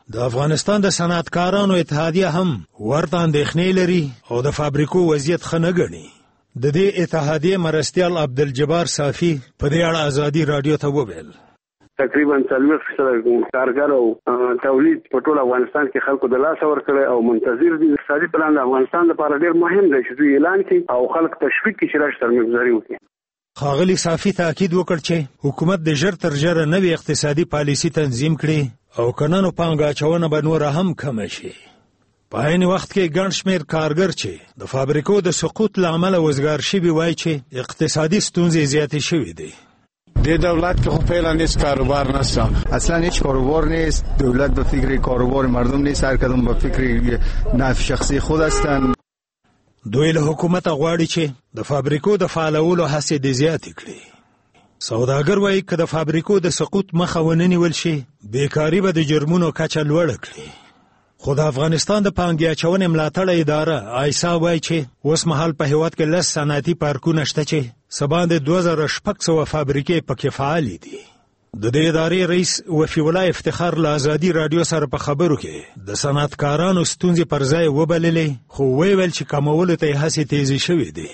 د افغانستان د صنعتکارانو اتحادیه هم ورته اندېښنې لري او د فابریکو وضعیت ښه نه ګڼي. د دې اتحادیې مرستیال عبدالجبار صافی په دې اړه ازادي رادیو ته وویل تقریبا څلور فیصد کارګر او تولید په ټول افغانستان کې خلکو د لاس ورکړي او منتظر دي. اقتصادي پلان د افغانستان لپاره ډیر مهم دی چې دوی اعلان کړي او خلک تشویق کړي چې راشي سرمایه‌ګذاري وکړي. ښاغلي صافی تاکید وکړ چې حکومت د ژر تر ژره نوې اقتصادي پالیسي تنظیم کړي او کننو پانګه اچونه به نور هم کم شي. په عین وخت کې ګڼ شمېر کارګر چې د فابریکو د سقوط له امله وزګار شوي وایي چې اقتصادي ستونزې زیاتې شوي دي. در دولت که خب فعلا نیست کاروبار نست، اصلا هیچ کاروبار نیست. دولت به فکر کاروبار مردم نیست، هر کدوم به فکر نفع شخصی خود هستند. دوی له حکومت غواړي چې د فابریکو د فعالولو هڅې دې زیاتې کړي. سوداګر وایي که د فابریکو د سقوط مخه ونه نیول شي بیکاري به د جرمونو کچه لوړه کړي. خو د افغانستان د پانګې اچونې ملاتړ اداره آیسا وایي چې اوس مهال په هیواد کې لس صنعتي پارکونه شته چې څه باندې دوه زره شپږ سوه فابریکې پکې فعالې دي. د دې ادارې رئیس وفي الله افتخار له ازادي رادیو سره په خبرو کې د صنعتکارانو ستونزې پر ځای وبللې خو ویل چې کمولو ته یې هڅې تیزې شوې دي.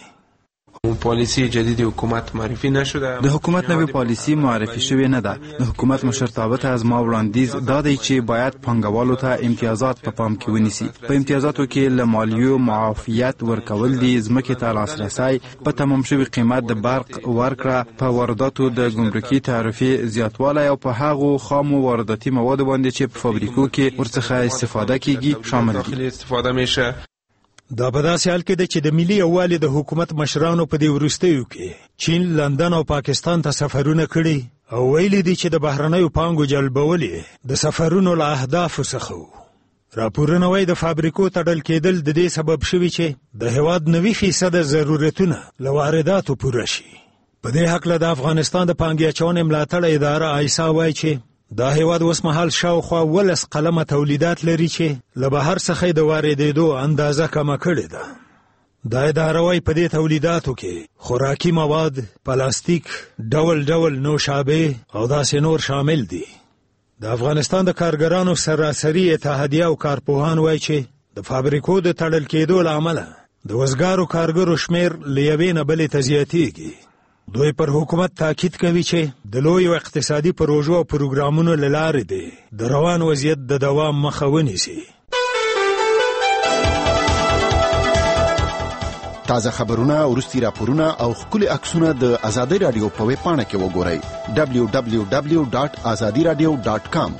پالیسی جدید حکومت معرفی نشده. د حکومت نوې پالیسی معرفي شوې نه ده. د حکومت مشرتابه ته از ما وړاندیز دا دی چې باید پانګوالو ته امتیازات په پام کې ونیسي. په امتیازاتو کې له مالیو معافیت ورکول دي، ځمکې ته لاسرسی، په تمام شوي قیمت د برق ورکړه، په وارداتو د ګمرکي تعرفې زیاتوالی او په هغو خامو وارداتي موادو باندې چې په فابریکو کې ورڅخه استفاده کیږي شامل دي. استفاده میشه. دا په داسې حال کې ده چې د ملي یووالي د حکومت مشرانو په دې وروستیو کې چین، لندن او پاکستان ته سفرونه کړي او ویلي دي چې د بهرنیو پانګو جلبول د سفرونو له اهدافو څخه وو. راپورونه وایي د فابریکو تړل کېدل د دې سبب شوي چې د هېواد نوي فیصده ضرورتونه له وارداتو پوره شي. په دې هکله د افغانستان د پانګې اچونې ملاتړ اداره آیسا وایي چې دا هیواد اوس مهال شاوخوا ولس قلمه تولیدات لري چې له بهر څخه د واردېدو اندازه کمه کړې ده. دا اداره وایي په دې تولیداتو کې خوراکي مواد، پلاستیک، ډول ډول نوشابې او داسې نور شامل دي. د افغانستان د کارګرانو سراسري اتحادیه او کارپوهان وایي چې د فابریکو د تړل کېدو له امله د وزګارو کارګرو شمېر له یوې نه بلې ته زیاتېږي. دوی پر حکومت تاکید کوي چې د لویو اقتصادي پروژو او پروګرامونو له لارې دی د روان وضعیت د دوام مخه ونیسي. تازه خبرونه، وروستي راپورونه او ښکلي عکسونه د ازادي رادیو په ویب پاڼه کې وګورئ دبلیو دبلیو دبلیو ډاټ ازادي رادیو ډاټ کام.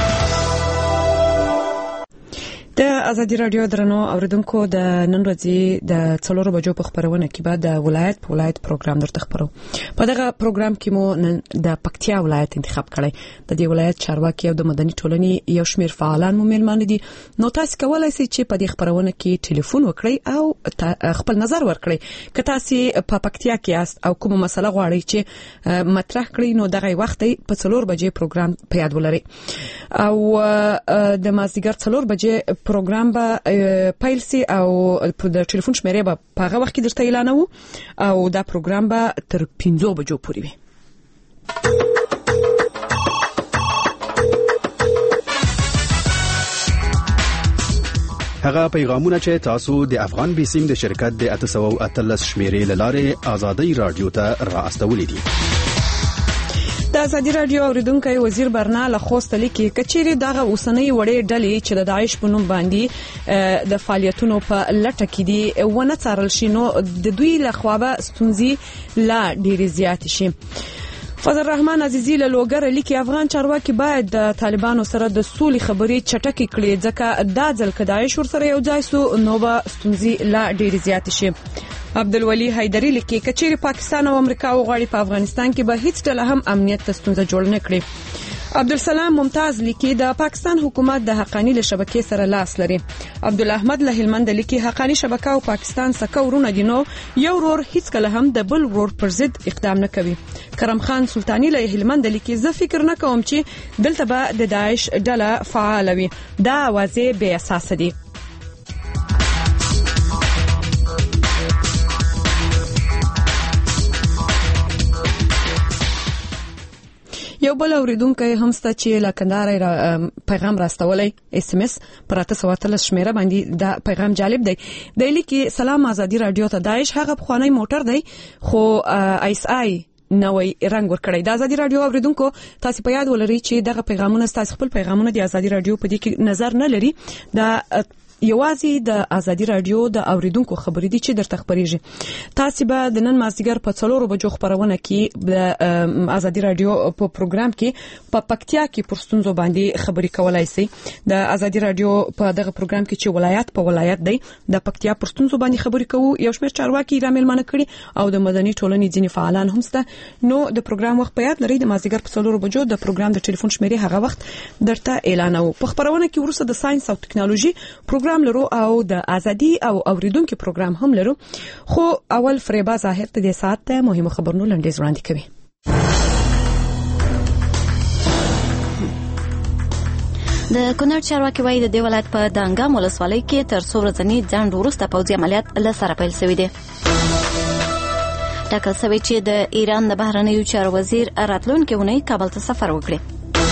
د ازادي رادیو درنو اوریدونکو د نن ورځې د څلورو بجو په خبرونه کې بعد د ولایت په ولایت پروګرام درته خبرو. په دغه پروګرام کې مو د پکتیا ولایت انتخاب کړی. د دې ولایت چارواکي او د مدني ټولنې یو شمېر فعالان مو میلمانه دي. نو تاسو کولای شئ چې په دې خبرونه کې ټلیفون وکړئ او خپل نظر ورکړئ. که تاسو په پکتیا کې یاست او کومه مسله غواړئ چې مطرح کړئ نو دغه وخت په څلور بجې پروګرام په یاد ولرئ. او د مازدیګر څلور بجې پروګرام به پیل سي او د ټلیفون شمیرې به په هغه وخت کې درته اعلانوو او دا پروګرام به تر پنځو بجو پورې وي. هغه پیغامونه چې تاسو د افغان بیسیم د شرکت د اته سوه اتلس شمیرې لاره آزادی رادیو ته را استولې دي. د ازادي رادیو اوریدونکو وزیر برنا له خوست لیکي کچېری دغه اوسنۍ وړې ډلې چې د داعش په نوم باندې د فعالیتونو په لټه کې دي ونه څارل شي نو د دوی له خوا به ستونزې لا ډېرې زیات شي. فضل الرحمن عزیزی له لوګر لیکي افغان چارواکي باید د طالبانو سره د سولې خبرې چټکې کړي ځکه دا ځل که داعش ورسره یو ځای سو نو به ستونزې لا ډېرې زیات شي. عبدالولي حیدری لیکي کچېری پاکستان او امریکا وغواړي په افغانستان کې به هیڅ ډول هم امنیت ته ستونزه جوړ نه کړي. عبدالسلام ممتاز لیکي د پاکستان حکومت د حقانی له شبکې سره لاس لري. عبدالاحمد له هلمند لیکي حقانی شبکه او پاکستان سکه ورونه دي نو یو ورور هیڅ کله هم د بل ورور پر ضد اقدام نه کوي. کرم خان سلطانی له هلمند لیکي زه فکر نه کوم چې دلته به د داعش ډله فعال وي. دا واضح بې اساس دي. یو بل اوریدونکو هم ست چې لکندار پیغام راستولای اس ام اس پر تاسو ورته شمیره باندې دا پیغام جالب دی د لیکي سلام آزادي رادیو ته داعش هغه خوانی موټر دی خو ایس آی نوې رنگ ور کړی د آزادي رادیو اوریدونکو تاسو په یاد ولرئ چې دغه پیغامونه تاسو خپل پیغامونه د آزادي رادیو په دې کې نظر نه لري دا یوازې د آزادي رادیو د اوریدونکو خبرې دي چې درته خبرېږي تاسو به د نن مازدیګر په څلورو بجو خبرونه کې د آزادي رادیو په پروګرام کې په پکتیا کې پرستونزو باندې خبرې کولای شئ د آزادي رادیو په دغه پروګرام کې چې ولایت په ولایت دی د پکتیا پرستونزو باندې خبرې کوو یو شمېر چارواکي رامل منه کړي او د مدني ټولنې ځینې فعالان هم سته نو د پروګرام وخت په یاد لرئ د مازدیګر په څلورو بجو د پروګرام د ټلیفون شمیرې هغه وخت درته اعلانو په خبرونه کې ورسره د ساينس او ټکنالوژي پروګرام لرو او د ازادي او اوریدونکو پروګرام هم لرو خو اول فریبا ظاهر ته د ساعت ته مهمه خبرونه لنډیز وړاندې کوي د کونړ چارواکي وایي د ولایت په دانګام ولسوالۍ کې تر څو ورځې ځنډ وروسته پوځي عملیات له سره پیل شوی دی ټاکل شوی چې د ایران د بهرنیو چارو وزیر راتلونکي اونۍ کابل ته سفر وکړي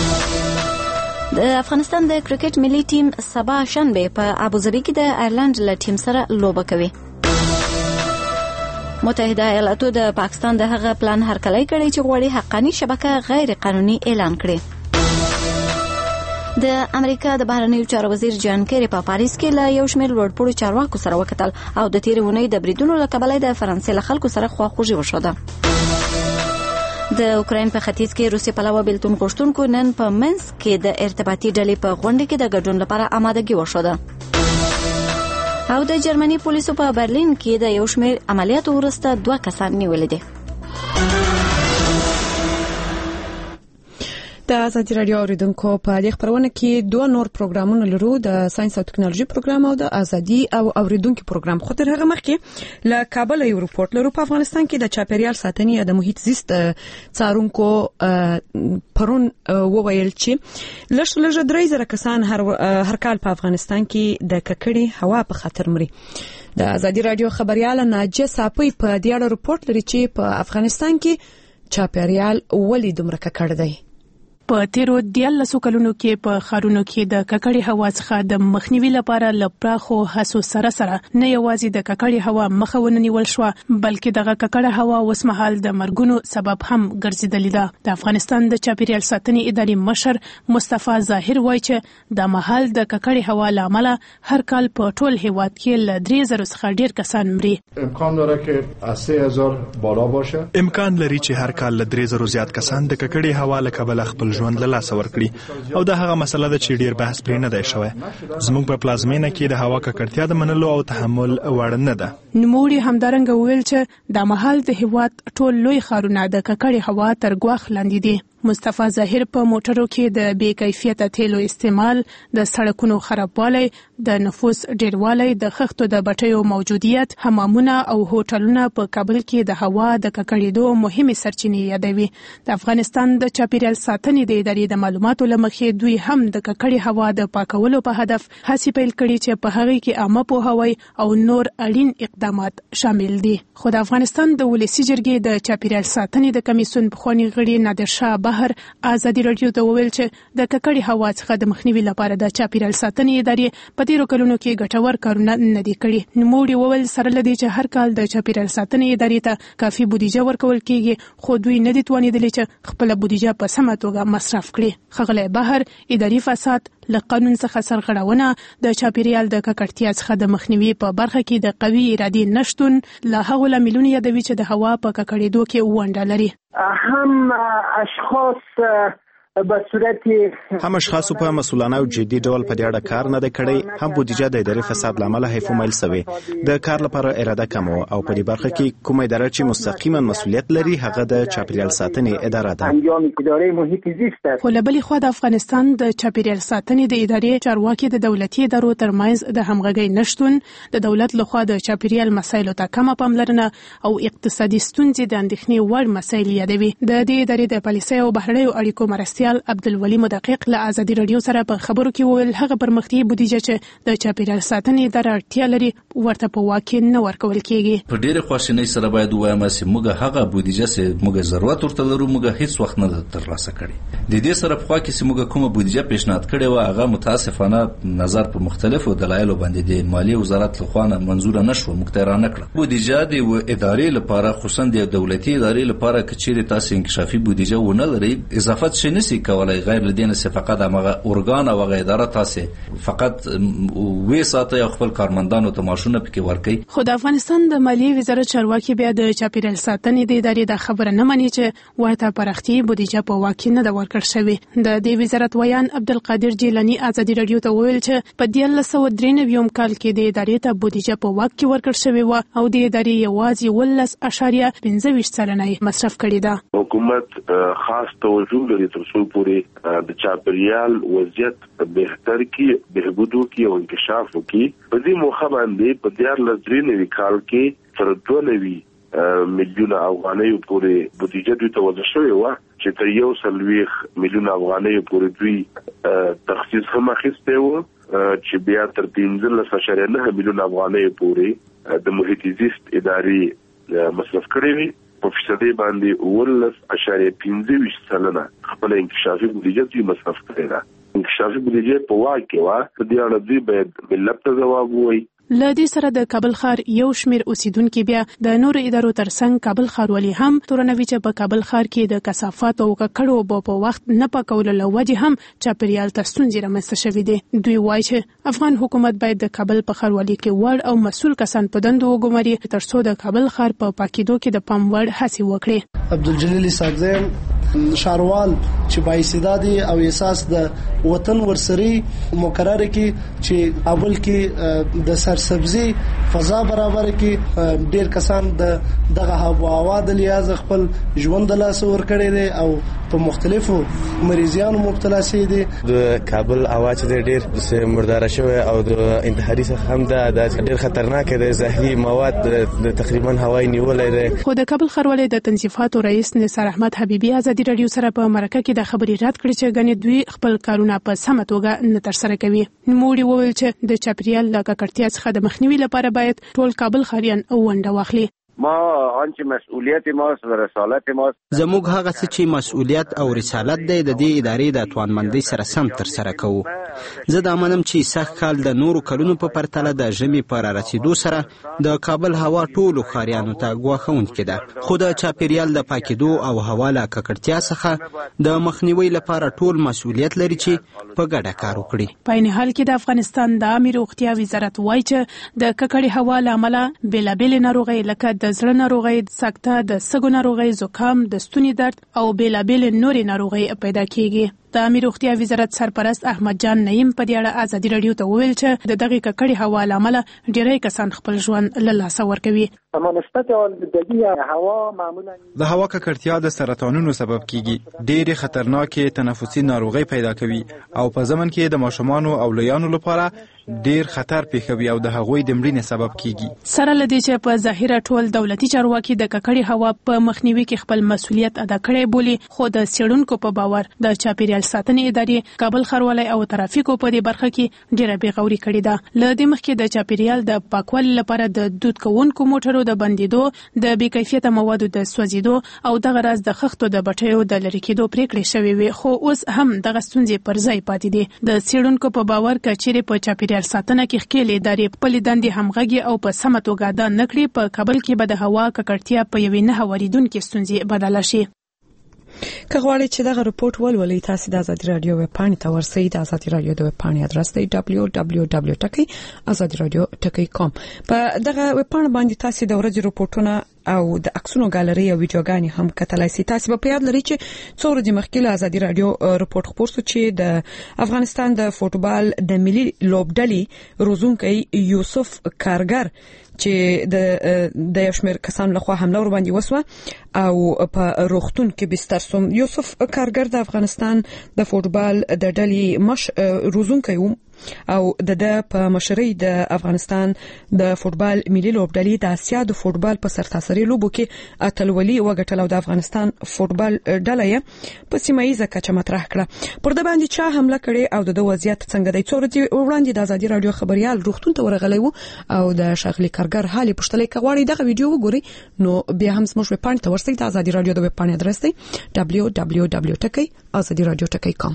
د افغانستان د کرکټ ملي ټیم سبا شنبه په ابوظبي کې د آیرلند له ټیم سره لوبه کوي متحده ایالاتو د پاکستان د هغه پلان هرکلی کړی چې غواړي حقاني شبکه غیر قانوني اعلان کړي د امریکا د بهرنیو چارو وزیر جان کیری په پاریس کې له یو شمېر لوړپوړو چارواکو سره وکتل او د تیرې اونۍ د بریدونو له کبله د فرانسې له خلکو سره خواخوږي وشوده د اوکراین په ختیځ کې روسي پلاوه بلتون غوښتونکو نن په منس کې د ارتباطي ډلې په غونډه کې د ګډون لپاره آمادګي وشوده او د جرمني پولیسو په برلین کې د یو شمېر عملیاتو وروسته دوه کسان نیولي دي د آزادي رادیو اوریدونکو په دې خبرونه کې دوه نور پروګرامونه لرو د ساينس او ټکنالوژي پروګرام او د آزادي او اوریدونکو پروګرام خو تر هغه مخکې له کابل یو رپورت لرو په افغانستان کې د چاپیریال ساتنې او د محیط زیست څارونکو پرون وویل چې لږ لږ درې زره کسان هر هر کال په افغانستان کې د ککړې هوا په خطر مري د آزادي رادیو خبريال ناجیه صاپي په دې اړه رپورت لري چې په افغانستان کې چاپیریال ولې دومره ککړ دی په تیرو دیالسو کلونو کې په خارونو کې د ککړې هوا څخه د مخنیوي لپاره لپراخو هڅو سره سره نه یوازې د ککړې هوا مخه ونیول شو بلکې دغه ککړه هوا وسمحال د مرګونو سبب هم ګرځیدلې ده د افغانستان د چاپیریال ساتنې ادارې مشر مصطفی ظاهر وایي چې د محل د ککړې هوا لامل هر کال په ټول هیواد کې ل درې زره څخه ډیر کسان مري امکان لري چې از سه هزار بالا باشه امکان لري چې هر کال ل درې زره زیات کسان د ککړې هوا له کبله خپل ژوند له لاسه ورکړي او دا هغه مسله ده چې ډیر بحث پرې نه دی شوی زموږ په پلازمینه کې د هوا ککړتیا د منلو او تحمل وړ نه ده نوموړي همدارنګه ویل چې د محل د هیواد ټول لوی خارونه د ککړې هوا تر ګواښ لاندې دي مصطفی ظاهر په موټرو کې د بې کیفیته تیلو استعمال د سړکونو خرابوالی د نفوس ډیروالی د خښتو د بټیو موجودیت حمامونه او هوټلونه په کابل کې د هوا د ککړېدو مهمه سرچینې یادوي د افغانستان د چاپیریال ساتنې د ادارې د معلوماتو لمخې دوی هم د ککړې هوا د پاکولو په هدف هڅې پیل کړي چې په هغه کې عامه پوهاوی او نور اړین اقدامات شامل دي خو د افغانستان د ولسی جرګې د چاپیریال ساتنې د کمیسیون بخونی غړي نادر شاه بهر آزادي رادیو ته وویل چې د ککړې هوا څخه د مخنیوي لپاره د چاپیریال ساتنې ادارې په تیرو کلونو کې ګټور کارونه نه دي کړي نوموړي وویل سره لدی چې هر کال د چاپیریال ساتنې ادارې ته کافي بودیجه ورکول کیږي خو دوی نه دي توانیدلي چې خپل بودیجه په سمه توګه مصرف کړي خغله بهر اداري فساد له قانون څخه سرغړونه د چاپیریال د ککړتیا څخه د مخنیوي په برخه کې د قوي ارادې نشټون له هغو لاملونو یادوي چې د هوا په ککړېدو کې ونډه لري هم اشخاص به صورت هم اشخاص په مسؤلانه او جدي ډول په دې اړه کار نه دی کړی هم بودیجه د ادارې فساد لامل حیف مایل سوی د کار لپاره اراده کم او په دې برخه کې کومه اداره چې مستقیما مسؤلیت لري هغه د چاپیریال ساتنې اداره ده انجام ادارې محیط زیست خو له بلې خوا د افغانستان د چاپیریال ساتنې د ادارې چارواکي د دولتي ادارو ترمنځ د همغږۍ نشټون د دولت لخوا د چاپیریال مسایلو ته کمه پاملرنه او اقتصادي ستونزې د اندېښنې وړ مسایل یادوي د دې ادارې د پالیسۍ او بهرنیو اړیکو مرستیال مرستيال عبدالولي مدقق له ازادي رادیو سره په خبرو کې وویل هغه پرمختیایي بودیجه چې د چاپیریال ساتنې د اړتیا لري ورته په واقع نه ورکول کیږي. په ډېر خواشینۍ سره باید وایم چې موږ هغه بودیجه چې موږ ضرورت ورته لرو موږ هیڅ وخت نه ترلاسه کړې. د دې سره په خوا کې چې موږ کومه بودیجه پیشنهاد کړې و هغه متاسفانه نظر په مختلفو دلایلو باندې د مالیې وزارت لخوا منظور نه شو موږ ته را نه کړه. بودیجه د ادارې لپاره خصوصا د دولتي ادارې لپاره کچېرې تاسو انکشافي بودیجه ونه لري اضافه شي نسی کولای غیر لدین څخه فقط هغه اورګان او هغه اداره تاسو فقط وې ساتي او خپل کارمندانو ته معاشونه پکې ورکړي. خو د افغانستان د مالیې وزارت چارواکي بیا د چاپیریال ساتنې د ادارې د خبره نه مني چې ورته پرختي بودیجه په واقع نه د ورکړ شوی. د دې وزارت ویان عبدالقادر جیلانی ازادي رادیو ته وویل چې په دیارلس سوه درې نوي کال کې د ادارې ته بودیجه په واقع کې ورکړ شوی و او د ادارې یوازې ولس اشاریه پنځه ویشت سلنه مصرف کړی ده. حکومت خاص توجه لري تر څو پورې د چاپیریال وضعیت بهتر کې بهبود کې او انکشاف کې په دې موخه باندې په دیارلس درې نوي کال کې تر دوه نوي میلیونه افغانۍ پورې بودیجه دوی ته وضع شوې وه چې تر یو څلوېښت میلیونه افغانۍ پورې دوی تخصیص هم اخیستی و چې بیا تر پنځلس اعشاریه نهه میلیونه افغانۍ پورې د محیط زیست ادارې مصرف کړې وي. په فیصدي باندې اوولس اعشاریه پنځه ویشت سلنه خپل انکشافي بودیجه دوی مصرف کړې ده. انکشافي بودیجه په واقع کې وه په دې اړه دوی باید ملت ته ځواب ووایي. له دې سره د کابل ښار یو شمیر اوسیدونکو بیا د نورو ادارو ترڅنګ کابل ښاروالي هم تورنوي چې په کابل ښار کې د کثافات او ککړو اوبو په وخت نه پاکولو له وجې هم چاپیریال ته ستونزې رامنځته شوې دي. دوی وایي چې افغان حکومت باید د کابل په ښاروالي کې وړ او مسؤل کسان په دندو وګماري ترڅو د کابل ښار په پاکیدو کې د پام وړ هڅې وکړي. عبدالجلیل ساګزیم شاروال چې بااستعدادي او احساس د وطن ورسري مقرره کی چې اول کې د سرسبزي فضا برابر کی ډیر کسان د دغه هوا هوا د لیاز خپل ژوند د لاس ور کړی دي او په مختلفو مریضانو مبتلا شي دي. د کابل هوا چې ډیر مردار شوی او د انتحاري څخه هم د ډیر خطرناک دي زهري مواد د تقریبا هوای نیولې ده. خو د کابل ښاروالۍ د تنظیفاتو رئیس نثار احمد حبیبي ازادي رادیو سره په مرکه کې د خبري رد کړی چې غني دوی خپل کارونه په سمه توګه نه تر سره کوي. نوموړي وویل چې د چاپیریال د ککړتیا څخه د مخنیوي لپاره باید ټول کابل ښاریان ونډه واخلي. ما آنچه مسئولیت ماست و رسالت ماست زموږ هغه څه چې مسئولیت او رسالت دی د دې ادارې د توانمندۍ سره سم تر سره کوو. زه دا منم چې سږ کال د نورو کلونو په پرتله د ژمي په رارسېدو سره د کابل هوا ټولو ښاریانو ته ګواښونکې ده. خو د چاپیریال د پاکېدو او هوا له ککړتیا څخه د مخنیوي لپاره ټول مسئولیت لري چې په ګډه کار وکړي. په عین حال کې د افغانستان د عامه روغتیا وزارت وایي چې د ککړې هوا له امله بېلابېلې ناروغۍ لکه د زړه ناروغۍ، سکته، د سږو ناروغۍ، زکام، د ستوني درد او بېلابېلې نورې ناروغۍ پیدا کیږي. د عامه روغتیا وزارت سرپرست احمد جان نعیم په دې اړه ازادي رادیو ته وویل چې د دغه ککړې هوا له امله ډېری کسان خپل ژوند له لاسه ورکوي. د هوا ککړتیا د سرطانونو سبب کیږي، ډېرې خطرناکې تنفسي ناروغۍ پیدا کوي او په ځمن کې د ماشومانو او لویانو لپاره ډېر خطر پیښوي او د هغوی د مړینې سبب کیږي. سره لدې چې په ظاهره ټول دولتي چارواکي د ککړې هوا په مخنیوي کې خپل مسؤلیت ادا کړی بولي، خو د څېړونکو په باور د چاپیریال ساتنې ادارې کابل ښاروالۍ او ترافیکو په دې برخه کې ډېره بېغوري کړې ده. له دې مخکې د چاپیریال د پاکوالي لپاره د دود کوونکو موټرو د بندیدو، د بې کیفیته موادو د سوځیدو او دغه راز د خښتو د بټیو د لرې کېدو پریکړې شوې وي، خو اوس هم دغه ستونزې پر ځای پاتې دي. د څېړونکو په باور که چیرې په چاپیریال ساتنه کې ښکېلې ادارې خپلې دندې همغږې او په سمه توګه ادا نه کړي، په کابل کې به د هوا ککړتیا په یوې نه هوارېدونکې ستونزې بدله شي. که غواړئ چې دغه رپورټ ولولئ تاسو د ازادي رادیو ویب پاڼې ته ورسئ. د ازادي رادیو د ویب پاڼې ادرس دی دبلیو دبلیو دبلیو ټکی ازادي رادیو ټکی کام. په دغه ویب پاڼه باندې تاسو د ورځې رپورټونه او د عکسونو ګالري او ویډیوګانې هم کتلای شئ. تاسو په یاد لرئ چې څو ورځې مخکې له ازادي رادیو رپورټ خبر شو چې د افغانستان د فوټبال د ملي لوبډلې روزونکي یوسف کارګر چې د د شمیر کسان لخوا حمله ور باندې وسوه او په روغتون کې بستر سوم. یوسف کارګر د افغانستان د فوټبال د ډلې مش روزونکی و او د په مشرۍ د افغانستان د فوټبال ملي لوبډلې د اسیا د فوټبال په سرتاسري لوبو کې اتلولي وګټل او د افغانستان فوټبال ډلې په سیمایي کچه مطرح کړه. پر د باندې چا حمله کړې او د وضعیت څنګه دی؟ څو ورځې وړاندې د ازادي رادیو خبريال روغتون ته ورغلی وو او د شاغلي کارګر حالي پښتلې کغواړي دغه ویډیو وګوري نو بیا هم زموږ په پاڼه ته ورسئ. د ازادي رادیو د ویب پاڼې ادرس دی دبلیو دبلیو دبلیو ټکی azadi radio ټکی کام.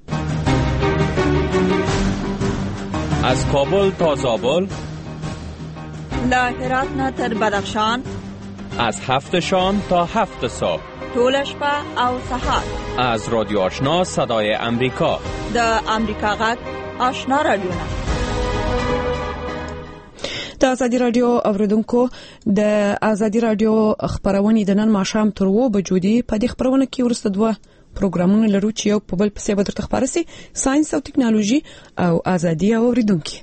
از کابل تا زابل، له هرات نه تر بدخشان، از هفت شام تا هفت صبح، ټول شپه او سهار. از رادیو آشنا صدای امریکا، د امریکا غږ آشنا رادیو نه. د ازادي رادیو اوریدونکو د ازادي رادیو خبرونه د نن ماښام تر و بجو دي. په دې خبرونه کې ورسته دوه پروګرامونه لرو چې یو په بل پسې به درته خبرې سي، ساينس او ټکنالوژي او ازادي اوریدونکو.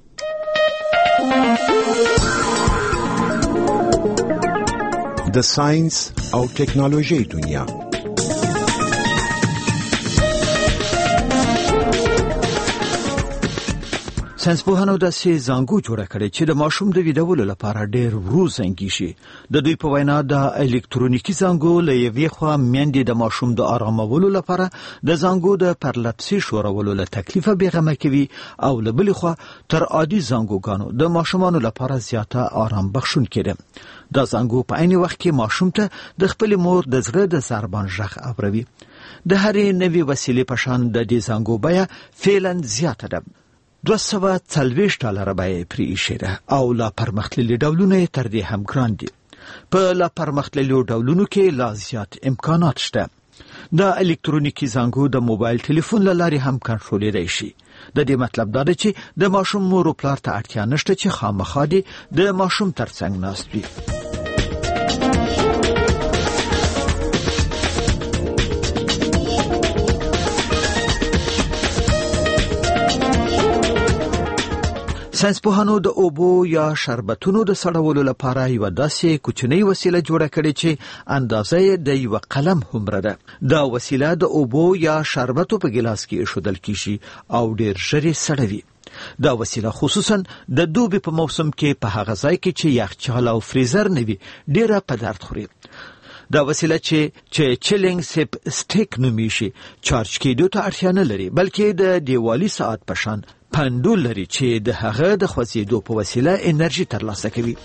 د ساينس او ټکنالوژي دنیا. ساينسپوهانو د سي زنګو جوړ کړي چې د ماشوم د ویډیولو لپاره ډېر ورو زنګي شي. د دوی په وینا د الکترونیکي زنګو له یوې خوا میندې د ماشوم د آرامولو لپاره د زنګو د پرلپسي شورولو له تکلیفه بیغمه کوي او له بلې خوا تر عادي زنګوګانو د ماشومانو لپاره زیاته آرام بخښون کړي. دا زنګو په عین وخت کې ماشوم ته د خپل مور د زړه د ضربان غږ اوروي. د هرې نوې وسیلې په شان د دې زنګو بیه فعلا زیاته ده. دوه سوه څلوېښت ډالره بیه پرې ایښې ده او لا پرمختللي ډولونه یې تر دې هم ګران دي. په لا پرمختللو ډولونو کې لا زیات امکانات شته. د الکترونیکي زنګو د موبایل ټلیفون له لارې هم کنټرولېدای شي. د دې مطلب دا دی چې د ماشوم مور او پلار ته اړتیا نشته چې خامخا دې د ماشوم ترڅنګ ناست وي. ساينسپوهانو د اوبو یا شربتونو د سړولو لپاره یو داسې کوچنی وسیله جوړه کړې چې اندازه یې د یو قلم هومره ده. دا وسیله د اوبو یا شربتو په ګلاس کې ایښودل کیږي او ډېر ژر یې سړوي. دا وسیله خصوصا د دوبي په موسم کې په هغه ځای کې چې یخچال او فریزر نه وي ډېره په درد خوري. دا وسیله چې چې چیلینګ سیپ سټیک نومي شي چارج کېدو ته اړتیا نه لري بلکې د دیوالي ساعت په شان پندول لري چې د هغه د خوځېدو په وسیله انرژي ترلاسه کوي.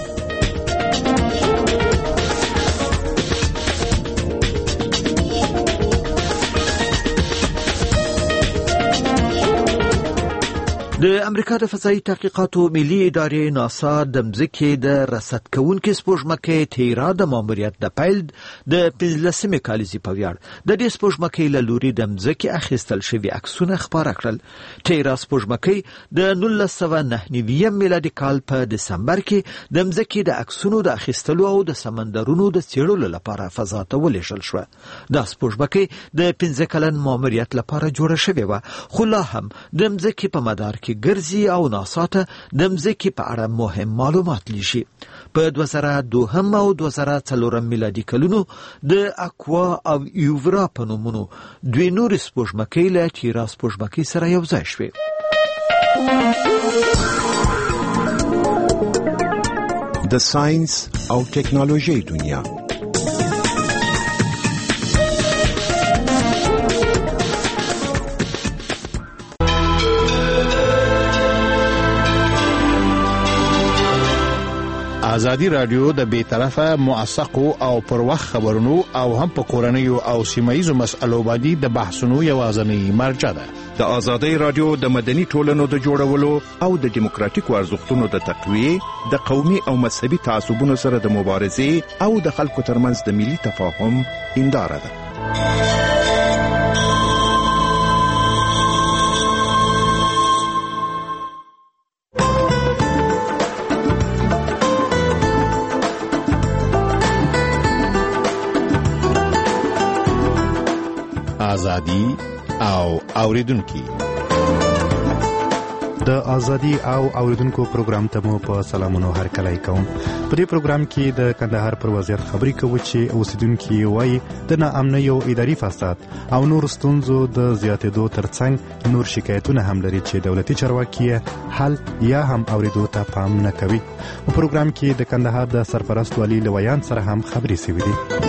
د امریکا د فضایي تحقیقاتو ملي ادارې ناسا د مځکې د رصد کوونکې سپوږمکۍ تیرا د ماموریت د پیل د پنځلسمې کالیزې په ویاړ د دې سپوږمکۍ له لوري د مځکې اخیستل شوي عکسونه خپاره کړل. تیرا سپوږمکۍ د نولس سوه نهه نوي میلادي کال په دسمبر کې د مځکې د عکسونو د اخیستلو او د سمندرونو د څېړلو لپاره فضا ته ولېږل شوه. دا سپوږمکۍ د پنځه کلن ماموریت لپاره جوړه شوې وه خو لا هم د مځکې په مدار کې ګرځي او ناسا ته د مځکې په اړه مهم معلومات لیږي. په دوه زره دوهم او دوه زره څلورم میلادي کلونو د اکوا او یوورا په نومونو دوی نورې سپوږمکۍ له تیرا سپوږمکۍ سره یو ځای شوې. د ساينس او ټکنالوژي دنیا. ازادي رادیو د بیطرفه موثقو او پر وخت خبرونو او هم په کورنیو او سیمایي مسألو باندې د بحثونو یوازینی مرجع ده. د ازادي رادیو د مدني ټولنو د جوړولو او د دیموکراتیکو ارزښتونو د تقویه، د قومي او مذهبي تعصبونو سره د مبارزې او د خلکو ترمنځ د ملي تفاهم هنداره ده. ازادي او اوریدونکو. د ازادي او اوریدونکو پروګرام ته مو په سلامونو هرکلی کوم. په دې پروګرام کې د کندهار پر وضعیت خبرې کوو چې اوسیدونکي وایي د ناامنیو اداري فساد او نور ستونزو د زیاتېدو ترڅنګ نور شکایتونه هم لري چې دولتي چارواکي حل یا هم اوریدو ته پام نه کوي. په پروګرام کې د کندهار د سرپرست والي لویان سره هم خبرې شوې دي.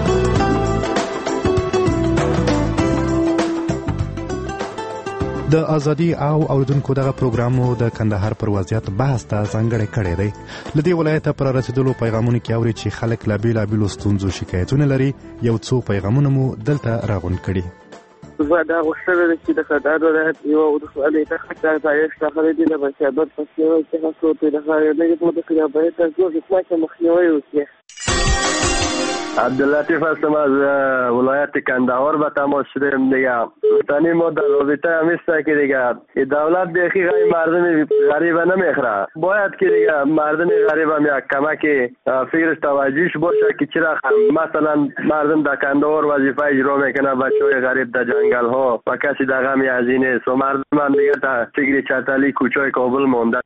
د ازادي او اوریدونکو دغه پروګرامو د کندهار پر وضعیت بحث ته ځانګړی کړی دی. له دې ولایته پر رسیدلو پیغامونو کې اوري چې خلک له بېلابېلو ستونزو شکایتونه لري. یو څو پیغامونه مو دلته راغونډ کړي. زه دا غوښتنه ده چې د کندهار ولایت یوه ولسوالۍ ته ښه پایښت راغلی دی د بچیابد په سیمه کې هڅو ته د ښاریانۍ په موده کې باید تر څو حکومت مخنیوی وکړي. عبداللطیف هستم از ولایت کندهار به تماس شدیم دیگه. تانی ما در رابطه همیسته که دیگه دولت دیگه غیر مردم غریبه نمیخوره. باید که دیگه مردم غریب هم یک کمک فکرش توجهش باشه که چرا مثلا مردم در کندهار وظیفه اجرا میکنه بچه های غریب در جنگل ها و کسی در غمی از این است و مردم هم دیگه تا فکر چتلی کوچای کابل مونده.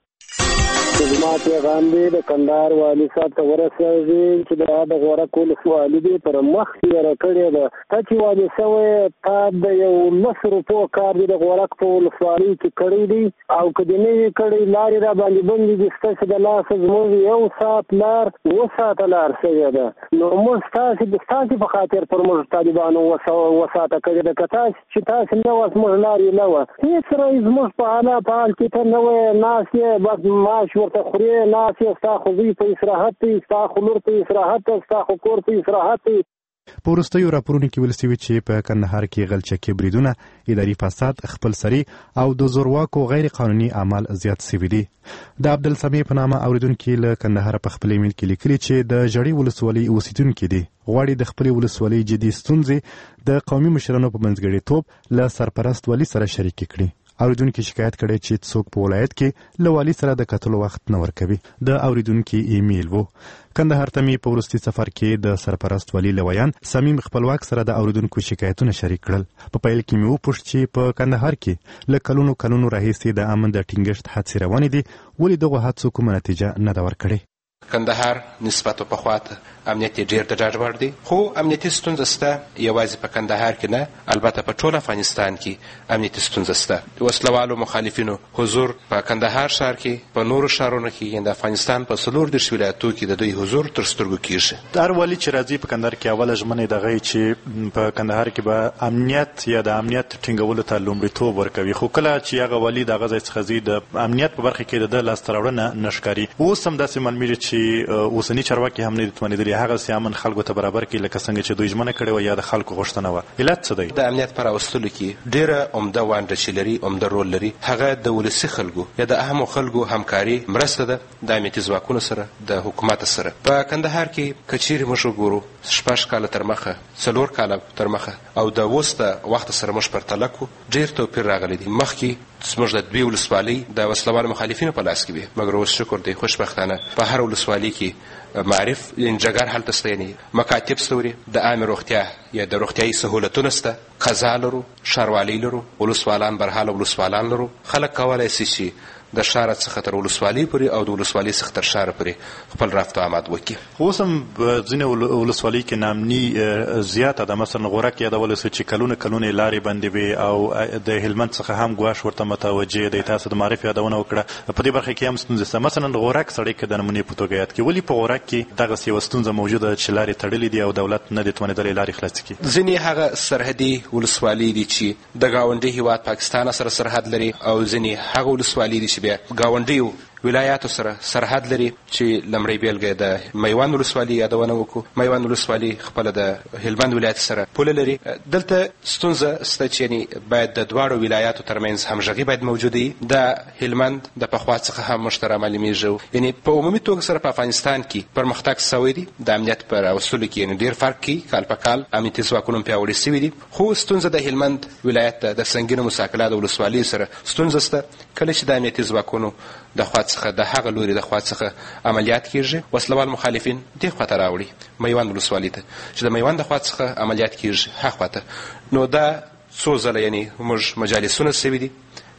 زما پیغام دی د کندهار والي صاحب ته ورسېږي چې د غورک ولسوالي دی پر مخ تېره کړې ده. ته چې والي شوی تا د یو لس روپو کار دی د غورک په ولسوالۍ کې کړی دی او که د نوي کړی لارې را باندې بندې دي ستاسې د لاسه زموږ یو ساعت لار اوه ساعته لار شوې ده. نو موږ ستاسې ستاسې په خاطر پر موږ طالبانو اوه ساعته کړې ده. که تاسې چې تاسې نه وه زموږ لارې نه وه هېڅ رئیس زموږ په حالا په حال کې ته نه وی ناست یې بس معاش ورته خورې ناست یې ستا خو زوی په استراحت دی ستا خو لور په استراحت دی ستا خو کور په استراحت دی. په وروستیو راپورونو کې ویل شوي چې په کندهار کې غلچکي بریدونه، اداري فساد، خپلسري او د زورواکو غیر قانوني اعمال زیات شوي دي. د عبدالسمیع په نامه اوریدونکي له کندهار په خپل ایمیل کې لیکلي چې د ژړۍ ولسوالۍ اوسیدونکي دي غواړي د خپلې ولسوالۍ جدي ستونزې د قومي مشرانو په منځګړیتوب له سرپرست والي سره شریکې کړي. اوریدونکي شکایت کړی چې څوک په ولایت کې له والي سره د کتلو وخت نه ورکوي. د اوریدونکي ایمیل وو. کندهار ته مې په وروستي سفر کې د سرپرست والي لویان صمیم خپلواک سره د اوریدونکو شکایتونه شریک کړل. په پیل کې مې وپوښت چې په کندهار کې له کلونو کلونو راهیسې د امن د ټینګښت هڅې روانې دي، ولې دغو هڅو کومه نتیجه نه ده ورکړې؟ کندهار نسبت پخوا ته امنیت ډیر د ډاډ وړ دی، خو امنیتي ستونزه شته. یوازې په کندهار کې نه، البته په ټول افغانستان کې امنیتي ستونزه شته. د وسلوالو مخالفینو حضور په کندهار ښار کې، په نورو ښارونو کې، یعنې د افغانستان په څلور دېرش ولایتو کې د دوی حضور تر سترګو کېږي. هر والي چې راځي په کندهار کې اوله ژمنه دغه چې په کندهار کې به امنیت یا د امنیت ټینګولو ته لومړیتوب ورکوي، خو کله چې هغه والي دغه ځای څخه ځي د امنیت په برخه کې د لاسته راوړنه نه ښکاري. اوس هم داسې معلومیږي چې اوسني چارواکي هم نه دي توانېدلي هغسې امن خلکو ته برابر کړي لکه څنګه چې دوی ژمنه کړې وه یا د خلکو غوښتنه وه. علت څه دی؟ د امنیت په راوستلو کې ډېره عمده ونډه چې لري، عمده رول لري، هغه د ولسي خلکو یا د اهمو خلکو همکاري مرسته ده د امنیتي ځواکونو سره، د حکومت سره. په کندهار کې که چیرې موږ وګورو شپږ کاله تر مخه، څلور کاله تر مخه او د اوس د وخت سره موږ پرتله کړو، ډېر توپیر راغلی دی. مخکې زموږ د دوی ولسوالۍ د وسلوالو مخالفینو په لاس کې وي، مګر اوس شکر دی خوشبختانه په هر ولسوالۍ کې معرف یعنې جګر هلته شته، یعنې مکاتب ستوري، د عامې روغتیا یا د روغتیایي سهولتونه شته، قضا لرو، ښاروالۍ لرو، ولسوالان برحاله ولسوالان لرو. خلک کولی شي چې د ښاره څخه تر ولسوالۍ پورې او د ولسوالۍ څخه تر ښاره پورې خپل رفت و آمد وکړي. خو اوس هم ځینې ولسوالۍ کې ناامني زیاته ده. مثلا غورک یادولی سو چې کلونه کلونه لارې بندې وې او د هلمند څخه هم ګواښ ورته متوجه دی. تاسو د معرف یادونه وکړه، په دې برخه کې هم ستونزې شته. مثلا غورک سړی که د نمونې په توګه یاد کړي، ولې په غورک کې دغسې یوه ستونزه موجوده چې لارې تړلې دي او دولت نه دی توانېدلی لارې خلاصې کړي؟ ځینې هغه سرحدي ولسوالۍ دي چې د ګاونډي هېواد پاکستان سره سرحد لري، او ځینې هغه ولسوالۍ دي چې بیا ګاونډي ولایاتو سره سرحد لري، چې لمړی بیلګه د میوند ولسوالۍ یادونه وکړو. میوند ولسوالۍ خپله د هلمند ولایت سره پوله لري. دلته ستونزه شته چې یعنې باید د دواړو ولایاتو ترمنځ همغږي باید موجوده وي. د هلمند د پخوا څخه هم موږ ته رامعلومېږي، یعنې په عمومي توګه سره په افغانستان کې پرمختګ شوی دی د امنیت په راوستلو کې، یعنې ډېر فرق کوي، کال په کال امنیتي ځواکونه پیاوړي شوي دي. خو ستونزه د هلمند ولایت د سنګینو مساکله د ولسوالۍ سره ستونزه شته. کله چې د امنیتي ځواکونو د خوا څخه د هغه لوري د خوا څخه عملیات کېږي، وسلوال مخالفین دې خوا ته راوړي میوند ولسوالۍ ته، چې د میوند د خوا څخه عملیات کېږي ها خوا ته. نو دا څو ځله یعنې موږ مجالسونه شوي دي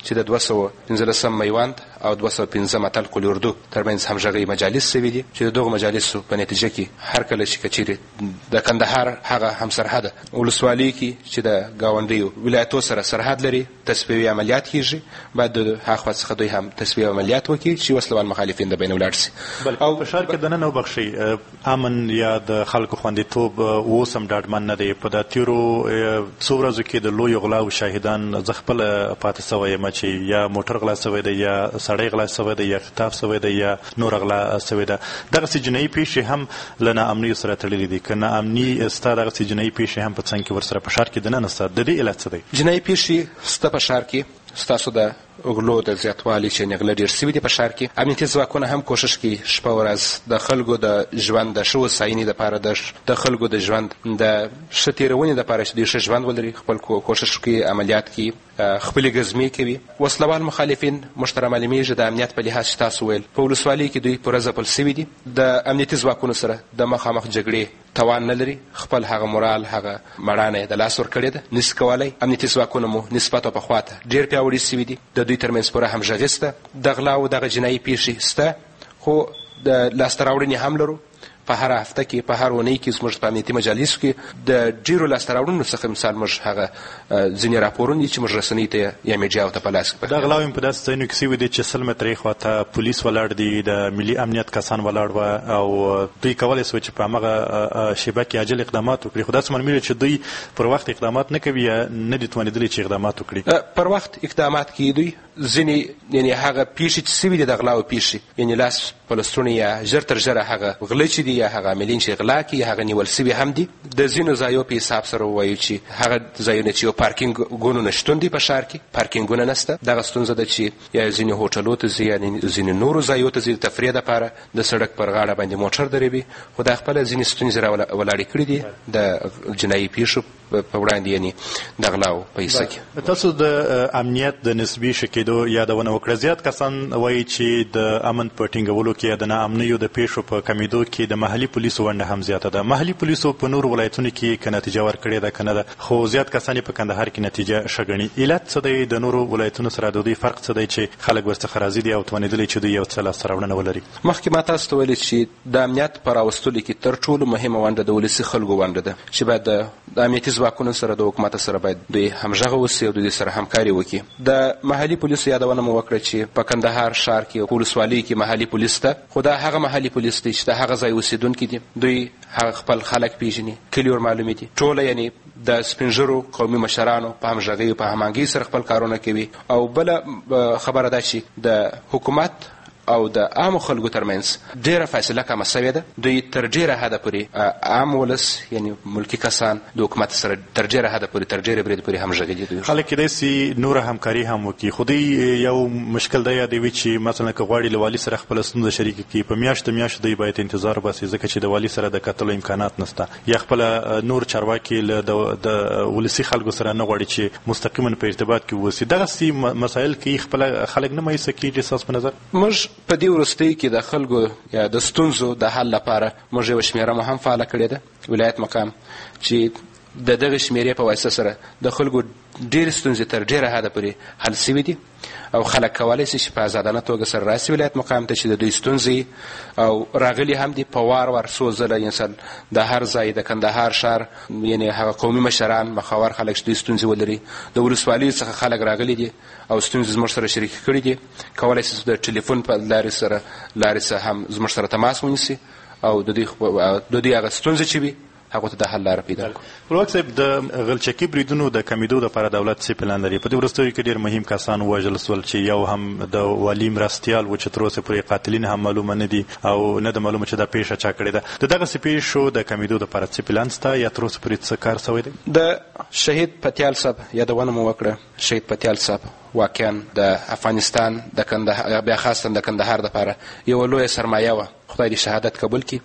چې د دوه سوه پنځلسم میوند او دوه سوه پنځم اتل قل اردو ترمنځ همغږي مجالس شوي دي چې د دغو مجالسو په نتیجه کې هر کله چې کچېرې د کندهار هغه همسرحده ولسوالۍ کې چې د ګاونډیو ولایتو سره سرحد لري تصفیوي عملیات کیږي، باید د هغه څخه دوی هم تصفیوي عملیات وکړي چې وسلوال مخالفین د بین ولاړ شي. او په ښار کې دننه وبخښئ امن یا د خلکو خوندیتوب اوس هم ډاډمن نه دی. په د تېرو څو ورځو کې د لویو غلاو شاهدان زه خپله پاتې سوی یم چې یا موټر غلا سوی دی یا سړی غلا سوی دی یا خطاف سوی دی یا نور غلا سوی ده. دغسې جنایي پیښې هم له ناامنیو سره تړلې دي. که ناامني ستا دغسې جنایي پیښې هم په څنګ کې ورسره په ښار کې دننه سته، د دې علت څه دی؟ جنایي پیښې سته په ښار کې. ستاسو د غلو د زیاتوالي چې غله ډېر سوي دي په ښار کې. امنیتي ځواکونه هم کوښښ کوي شپه ورځ د خلکو د ژوند د ښه هوساینې دپاره د خلکو د ژوند د ښه تېرونې دپاره چې دوی ښه ژوند ولري خپل کوښښ کوي، عملیات کوي، خپلې ګزمې کوي. وسلوال مخالفین موږ ته رامعلومېږي د امنیت په لحاظ چې تاسو ویل په ولسوالۍ کې دوی پوره ځپل سوي دي. د امنیتي ځواکونو سره د مخامخ جګړې توان نه لري، خپل هغه مورال هغه مړانه یې د لاس ورکړې ده، نشي کولی. امنیتي ځواکونه مو نسبت په خواته ډېر پیاوړي سوي دي، د دوی ترمنځ پوره همغږي سته. د غلاو دغه جنایي پیښې سته، خو د لاسته راوړنې هم لرو. په هر هفته کې په هر اونۍ کې زموږ په امنیتي مجالسو کې د ډېرو لاسته راوړنو څخه مثال موږ هغه ځینې راپورونه دي چې موږ رسنیو ته یا میډیاو ته په لاس کې دا غلاوې په داسې ځایونو کې سوي دي چې سل مترې خواته پولیس ولاړ دي، د ملي امنیت کسان ولاړ وه او دوی کولی سوی چې په همغه شیبه کې عاجل اقدامات وکړي. خو داسې معلومېږي چې دوی پر وخت اقدامات نه کوي یا نه دي توانېدلي چې اقدامات وکړي. پر وخت اقدامات کوي دوی. ځینې یعنې هغه پیښې چې سوي دي د غلاو پیښې یعنې لاس په لستوڼي یا ژر تر ژره هغه غله چې دي یا هغه عاملین چې غلا کوي هغه نیول سوي هم دي. د ځینو ځایو په حساب سره ووایو چې هغه ځایونه چې یو پارکینګونو نشتون دي په ښار کې، پارکینګونه نشته. دغه ستونزه ده چې یا ځینې هوټلو ته ځي یا ځینې نورو ځایو ته ځي د تفریح دپاره د سړک پر غاړه باندې موټر دروي. خو دا خپله ځینې ستونزې راولاړې کړي دي د جنایي پیښو په وړاندې یعنې د غلاو په حصه کې. تاسو د امنیت د نسبي ښه کېدو یادونه وکړه. زیات کسان وایي چې د امن په ټینګولو کې یا د ناامنیو د پیښو په کمیدو کې د محلي پولیسو ونډه هم زیاته ده. محلي پولیسو په نورو ولایتونو کې که نتیجه ورکړې ده که نه ده، خو زیات کسان په کندهار کې نتیجه ښه ګڼي. علت څه دی؟ د نورو ولایتونو سره د دوی فرق څه دی چې خلک ورڅخه راضي دي او توانېدلي چې دوی یو څه لاسته راوړنه ولري؟ مخکې ما تاسو ته ویلې چې د امنیت په راوستلو کې تر ټولو مهمه ونډه د ولسي خلکو ونډه ده چې باید د امنیتي ځواکونو سره د حکومت سره باید دوی همغږه اوسي او دوی سره همکاري وکړي. د محلي پولیسو یادونه مو وکړه چې په کندهار ښار کې په ولسوالۍ کې محلي پولیس ته، خو دا هغه محلي پولیس دی چې د هغه ځای اوسېدونکي دي، دوی هغه خپل خلک پیژني، کلي ورمعلومې دي، ټوله یعنې د سپین ژیرو قومي مشرانو په همغږۍ او په هماهنګۍ سره خپل کارونه کوي. او بله خبره ده چې د حکومت او د عامو خلکو ترمنځ ډېره فاصله کمه سوې ده. دوی تر ډېره حده پورې عام ولس یعنې ملکي کسان د حکومت سره تر ډېره حده پورې تر ډېرې برید پورې همغږي دي. خلک کېدای سي نوره همکاري هم وکړي، خو دوی یو مشکل دا یادوي چې مثلا که غواړي له والي سره خپله ستونزه شریکه کړي په میاشتو میاشتو دوی باید انتظار وباسي ځکه چې د والي سره د کتلو امکانات نشته، یا خپله نور چارواکي له د ولسي خلکو سره نه غواړي چې مستقیما په ارتباط کې واوسي. دغسې مسایل کې خپله خلک نه مایوسه کېږي. ستاسو په نظر؟ موږ په دې وروستیو کې د خلکو یا د ستونزو د حل لپاره موږ یوه شمېره مو هم فعاله کړې ده. ولایت مقام چې د دغه شمېرې په واسطه سره د خلکو ډېرې ستونزې تر ډېره حده پورې حل سوي دي او خلک کولی شي چې په ازادانه توګه سره راسي ولایت مقام ته چې د دوی ستونزې او راغلي هم دي په وار وار څو ځله انسان د هر ځای د کندهار ښار یعنې هغه قومي مشران مخاور خلک چې دوی ستونزې ولري د ولسوالیو څخه خلک راغلي دي او ستونزې زموږ سره شریکې کړي دي. کولی شي د ټلیفون په لارې سره لارې سره هم زموږ سره تماس ونیسي او د دوی د دوی هغه ستونزې چې وي هغو ته د حل لاره پیدا کړو. خپلواک صاحب، د غلچکي بریدونو د کمیدو دپاره دولت څه پلان لري؟ په دې وروستیو کې ډېر مهم کسان ووژل سول چې یو هم د والي مرستیال و چې تر اوسه پورې قاتلین هم معلومه نه دي او نه د معلومه چې دا پیښه چا کړې ده. د دغسې پیښو د کمیدو دپاره څه پلان شته یا تر اوسه پورې څه کار سوی دی؟ د شهید پتیال صاحب یادونه مو وکړه. شهید پتیال صاحب واقعا د افغانستان د کندهار بیا خاصتا د کندهار دپاره یوه لویه سرمایه وه. خدای دې شهادت قبول کړي.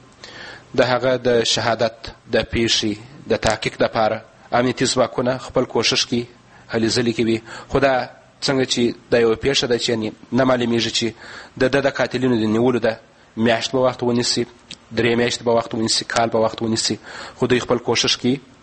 د هغه د شهادت د پیښې د تحقیق دپاره امنیتي ځواکونه خپل کوښښ کوي، هلې ځلې کوي. خو دا څنګه چې دا یوه پیښه ده چې نه معلومېږي چې د ده د قاتلینو د نیولو ده میاشت به وخت ونیسي، درې میاشتې به وخت ونیسي، کال به وخت ونیسي، خو دوی خپل کوښښ کوي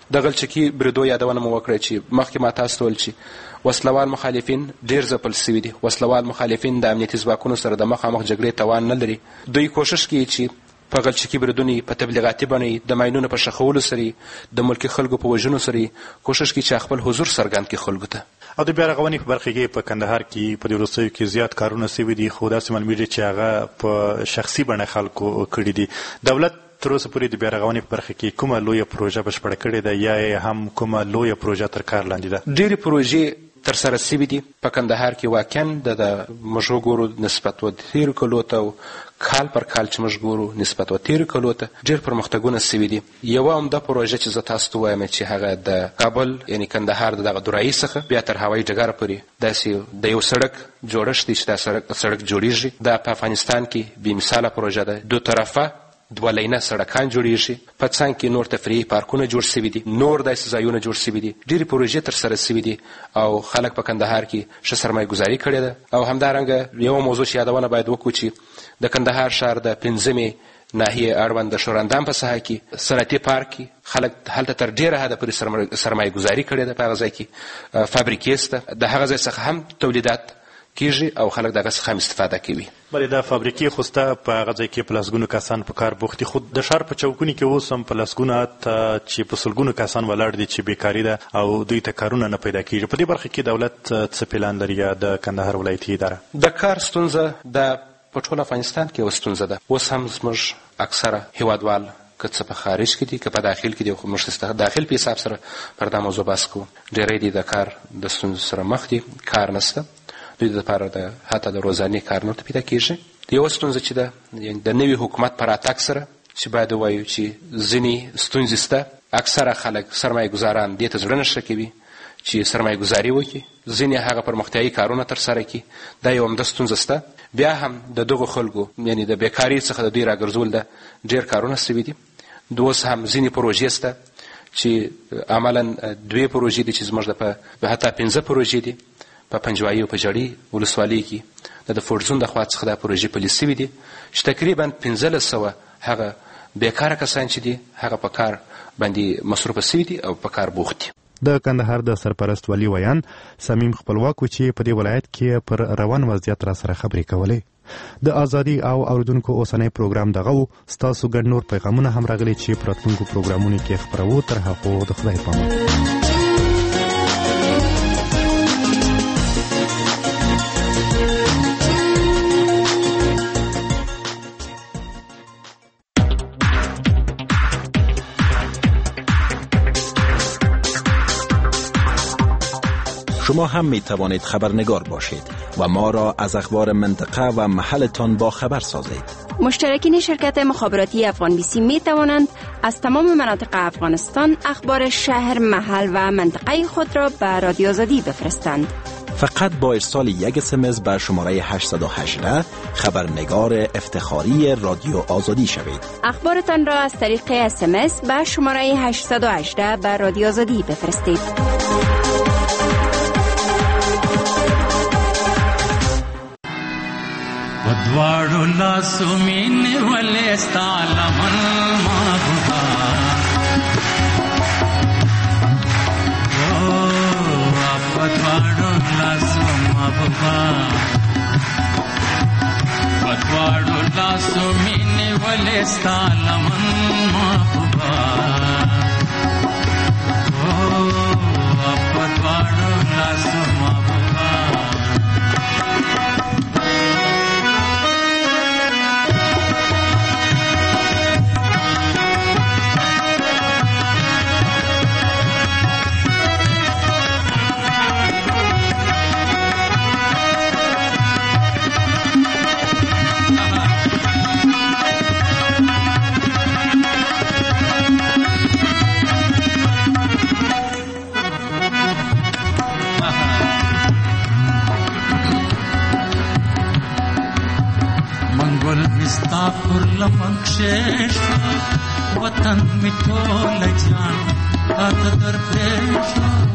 د غلچکي بریدو یادونه مو وکړه چې مخکې ما تاسو ته ویل چې وسلوال مخالفین ډېر ځپل سوي دي. وسلوال مخالفین د امنیتي ځواکونو سره د مخامخ جګړې توان نه لري. دوی کوشش کوي چې په غلچکي بریدونې په تبلیغاتي بڼه د ماینونو په ښخولو سره د ملکي خلکو په وژنو سره کوشش کوي چې خپل حضور څرګند کړي خلکو ته. او د بیا رغونې په برخه کې په کندهار کې په دې وروستیو کې زیات کارونه سوي دي، خو داسې معلومیږي چې هغه په شخصي بڼه خلکو کړي دي. دولت تر اوسه پورې د بیا رغونې په برخه کې کومه لویه پروژه بشپړه کړې ده یا هم کومه لویه پروژه تر کار لاندې ده؟ ډېرې پروژې تر سره سوي دي په کندهار کې. واقعا د موږ وګورو نسبت و تېرو کلو ته کال پر کال چې موږ ګورو نسبت و تېرو کلو ته ډېر پرمختګونه سوي دي. یوه عمده پروژه چې زه تاسو ته وایم چې هغه د کابل یعنې کندهار د دغه درایي څخه بیا تر هوایي ډګره پورې داسې د یو سړک جوړښت دی چې دا سړک جوړېږي. دا په افغانستان کې بېمثاله پروژه ده. دو طرفه دوه لینه سړکان جوړېږي. په څنګ کې نور تفریحي پارکونه جوړ سوي دي، نور داسې ځایونه جوړ سوي دي. ډېرې پروژې تر سره سوي دي او خلک په کندهار کې ښه سرمایه ګزاري کړې ده. او همدارنګه یوه موضوع چې یادونه باید وکړو چې د کندهار ښار د پنځمې ناحیې اړوند د شوراندام په ساحه کې صنعتي پارک کې خلک هلته تر ډېره حده پورې سرمایه ګزاري کړې ده. په هغه ځای کې فابریکې شته، د هغه ځای څخه هم تولیدات کیږي او خلک دغه څخه هم استفاده کوي. بلې دا فابریکې خو سته په هغه ځای کې په لسګونو کسان په کار بوخت دي، خو د ښار په چوکونو کې اوس هم په لسګونو ته چې په سلګونو کسان ولاړ دي چې بیکاري ده او دوی ته کارونه نه پیدا کیږي. په دې برخه کې دولت څه پلان لري یا د کندهار ولایتي اداره؟ د کار ستونزه د په ټول افغانستان کې یوه ستونزه ده. اوس هم زموږ اکثره هیوادوال که څه په خارج کې دي که په داخل کې دي، خو موږ داخل په حساب سره پر دا موضوع بحث کوو. ډېری دي د کار د ستونزو سره مخ دي، کار نشته. دوی دپاره د حتی د روزانې کار نه ورته پیدا کېږي. یوه ستونزه چې ده د نوي حکومت په راتګ سره چې باید ووایو چې ځینې ستونزې شته. اکثره خلک سرمایه ګزاران دې ته زړه نه ښه کوي چې سرمایه ګزاري وکړي، ځینې هغه پرمختیایي کارونه ترسره کړي. دا یوه عمده ستونزه شته. بیا هم د دغو خلکو یعنې د بیکاري څخه د دوی راګرځول ده ډېر کارونه سوي دي. د اوس هم ځینې پروژې شته چې عملا دوې پروژې دي چې زموږ د حتی پنځه پروژې دي په پنجوایي او په جړي ولسوالۍ کې د فورزون د خوا څخه دا پروژې پلي سوي دي چې تقریبا پنځلس سوه هغه بیکاره کسان چې دي هغه په کار باندې مصروفه سوي دي او په کار بوخت دي. د کندهار د سرپرست ولی ویان صمیم خپلواک و چې په دې ولایت کې پر روان وضعیت را سره خبرې کولې. د ازادي او اوریدونکو اوسنۍ پروګرام دغه و. ستاسو ګڼ نور پیغامونه هم راغلي چې په راتلونکو پروګرامونو کې خپرو. تر هغو د خدای په امان. شما هم می توانید خبرنگار باشید و ما را از اخبار منطقه و محلتان با خبر سازید. مشترکین شرکت مخابراتی افغان بی سی می توانند از تمام مناطق افغانستان اخبار شهر، محل و منطقه خود را به رادیو آزادی بفرستند. فقط با ارسال یک اس ام اس به شماره هشت یک هشت خبرنگار افتخاری رادیو آزادی شوید. اخبارتان را از طریق اس ام اس به شماره هشت یک هشت به رادیو آزادی بفرستید. ودواړو لاسو مې نیولې ستا لمن محبوبه ودواړو لاسو محبوبه ودواړو لاسو مې نیولې ستا لمن محبوبه ودواړو لاسو محبوبه پر لمن کشش وطن می ټول جان اته در پیش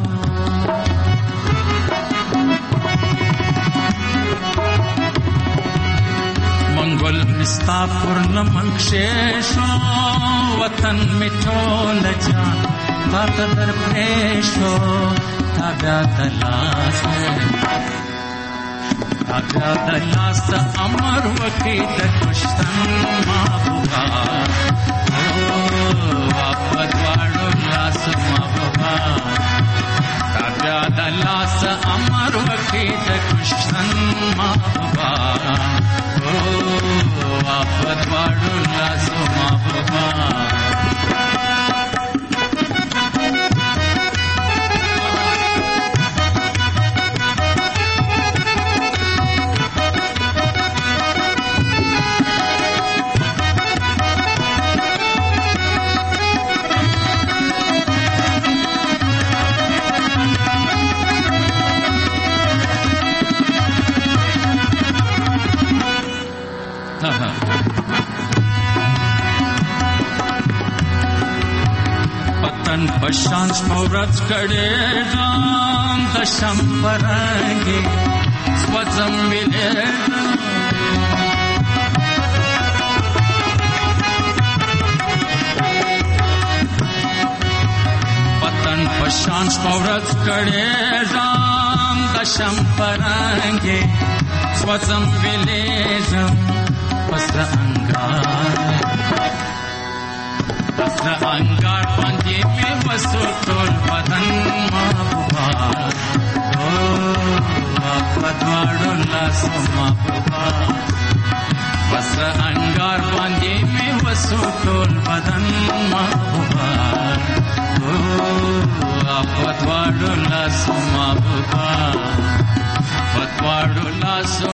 منګل مستا پر لمن کشش وطن می ټول جان تا ته در پرېښو تا بیا د لاسه تا بیا د لاسه امر وکړي د کشتن محبوبه په دواړو لاسو محبوبه تا بیا د لاسه امر وکړي د کشتن محبوبه په دواړو لاسو محبوبه پشان شپورت کړي ځان د شمپرنګي سوځم ویلې پتن پشان شپورت کړي ځان د شمپرنګي سوځم ویلې ځم پس انګار د انګار باندې مې وسو ټول بدن محبوبه او په دواړو لاسو محبوبه بس انګار باندې مې وسو ټول بدن محبوبه او په دواړو لاسو محبوبه په دواړو لاسو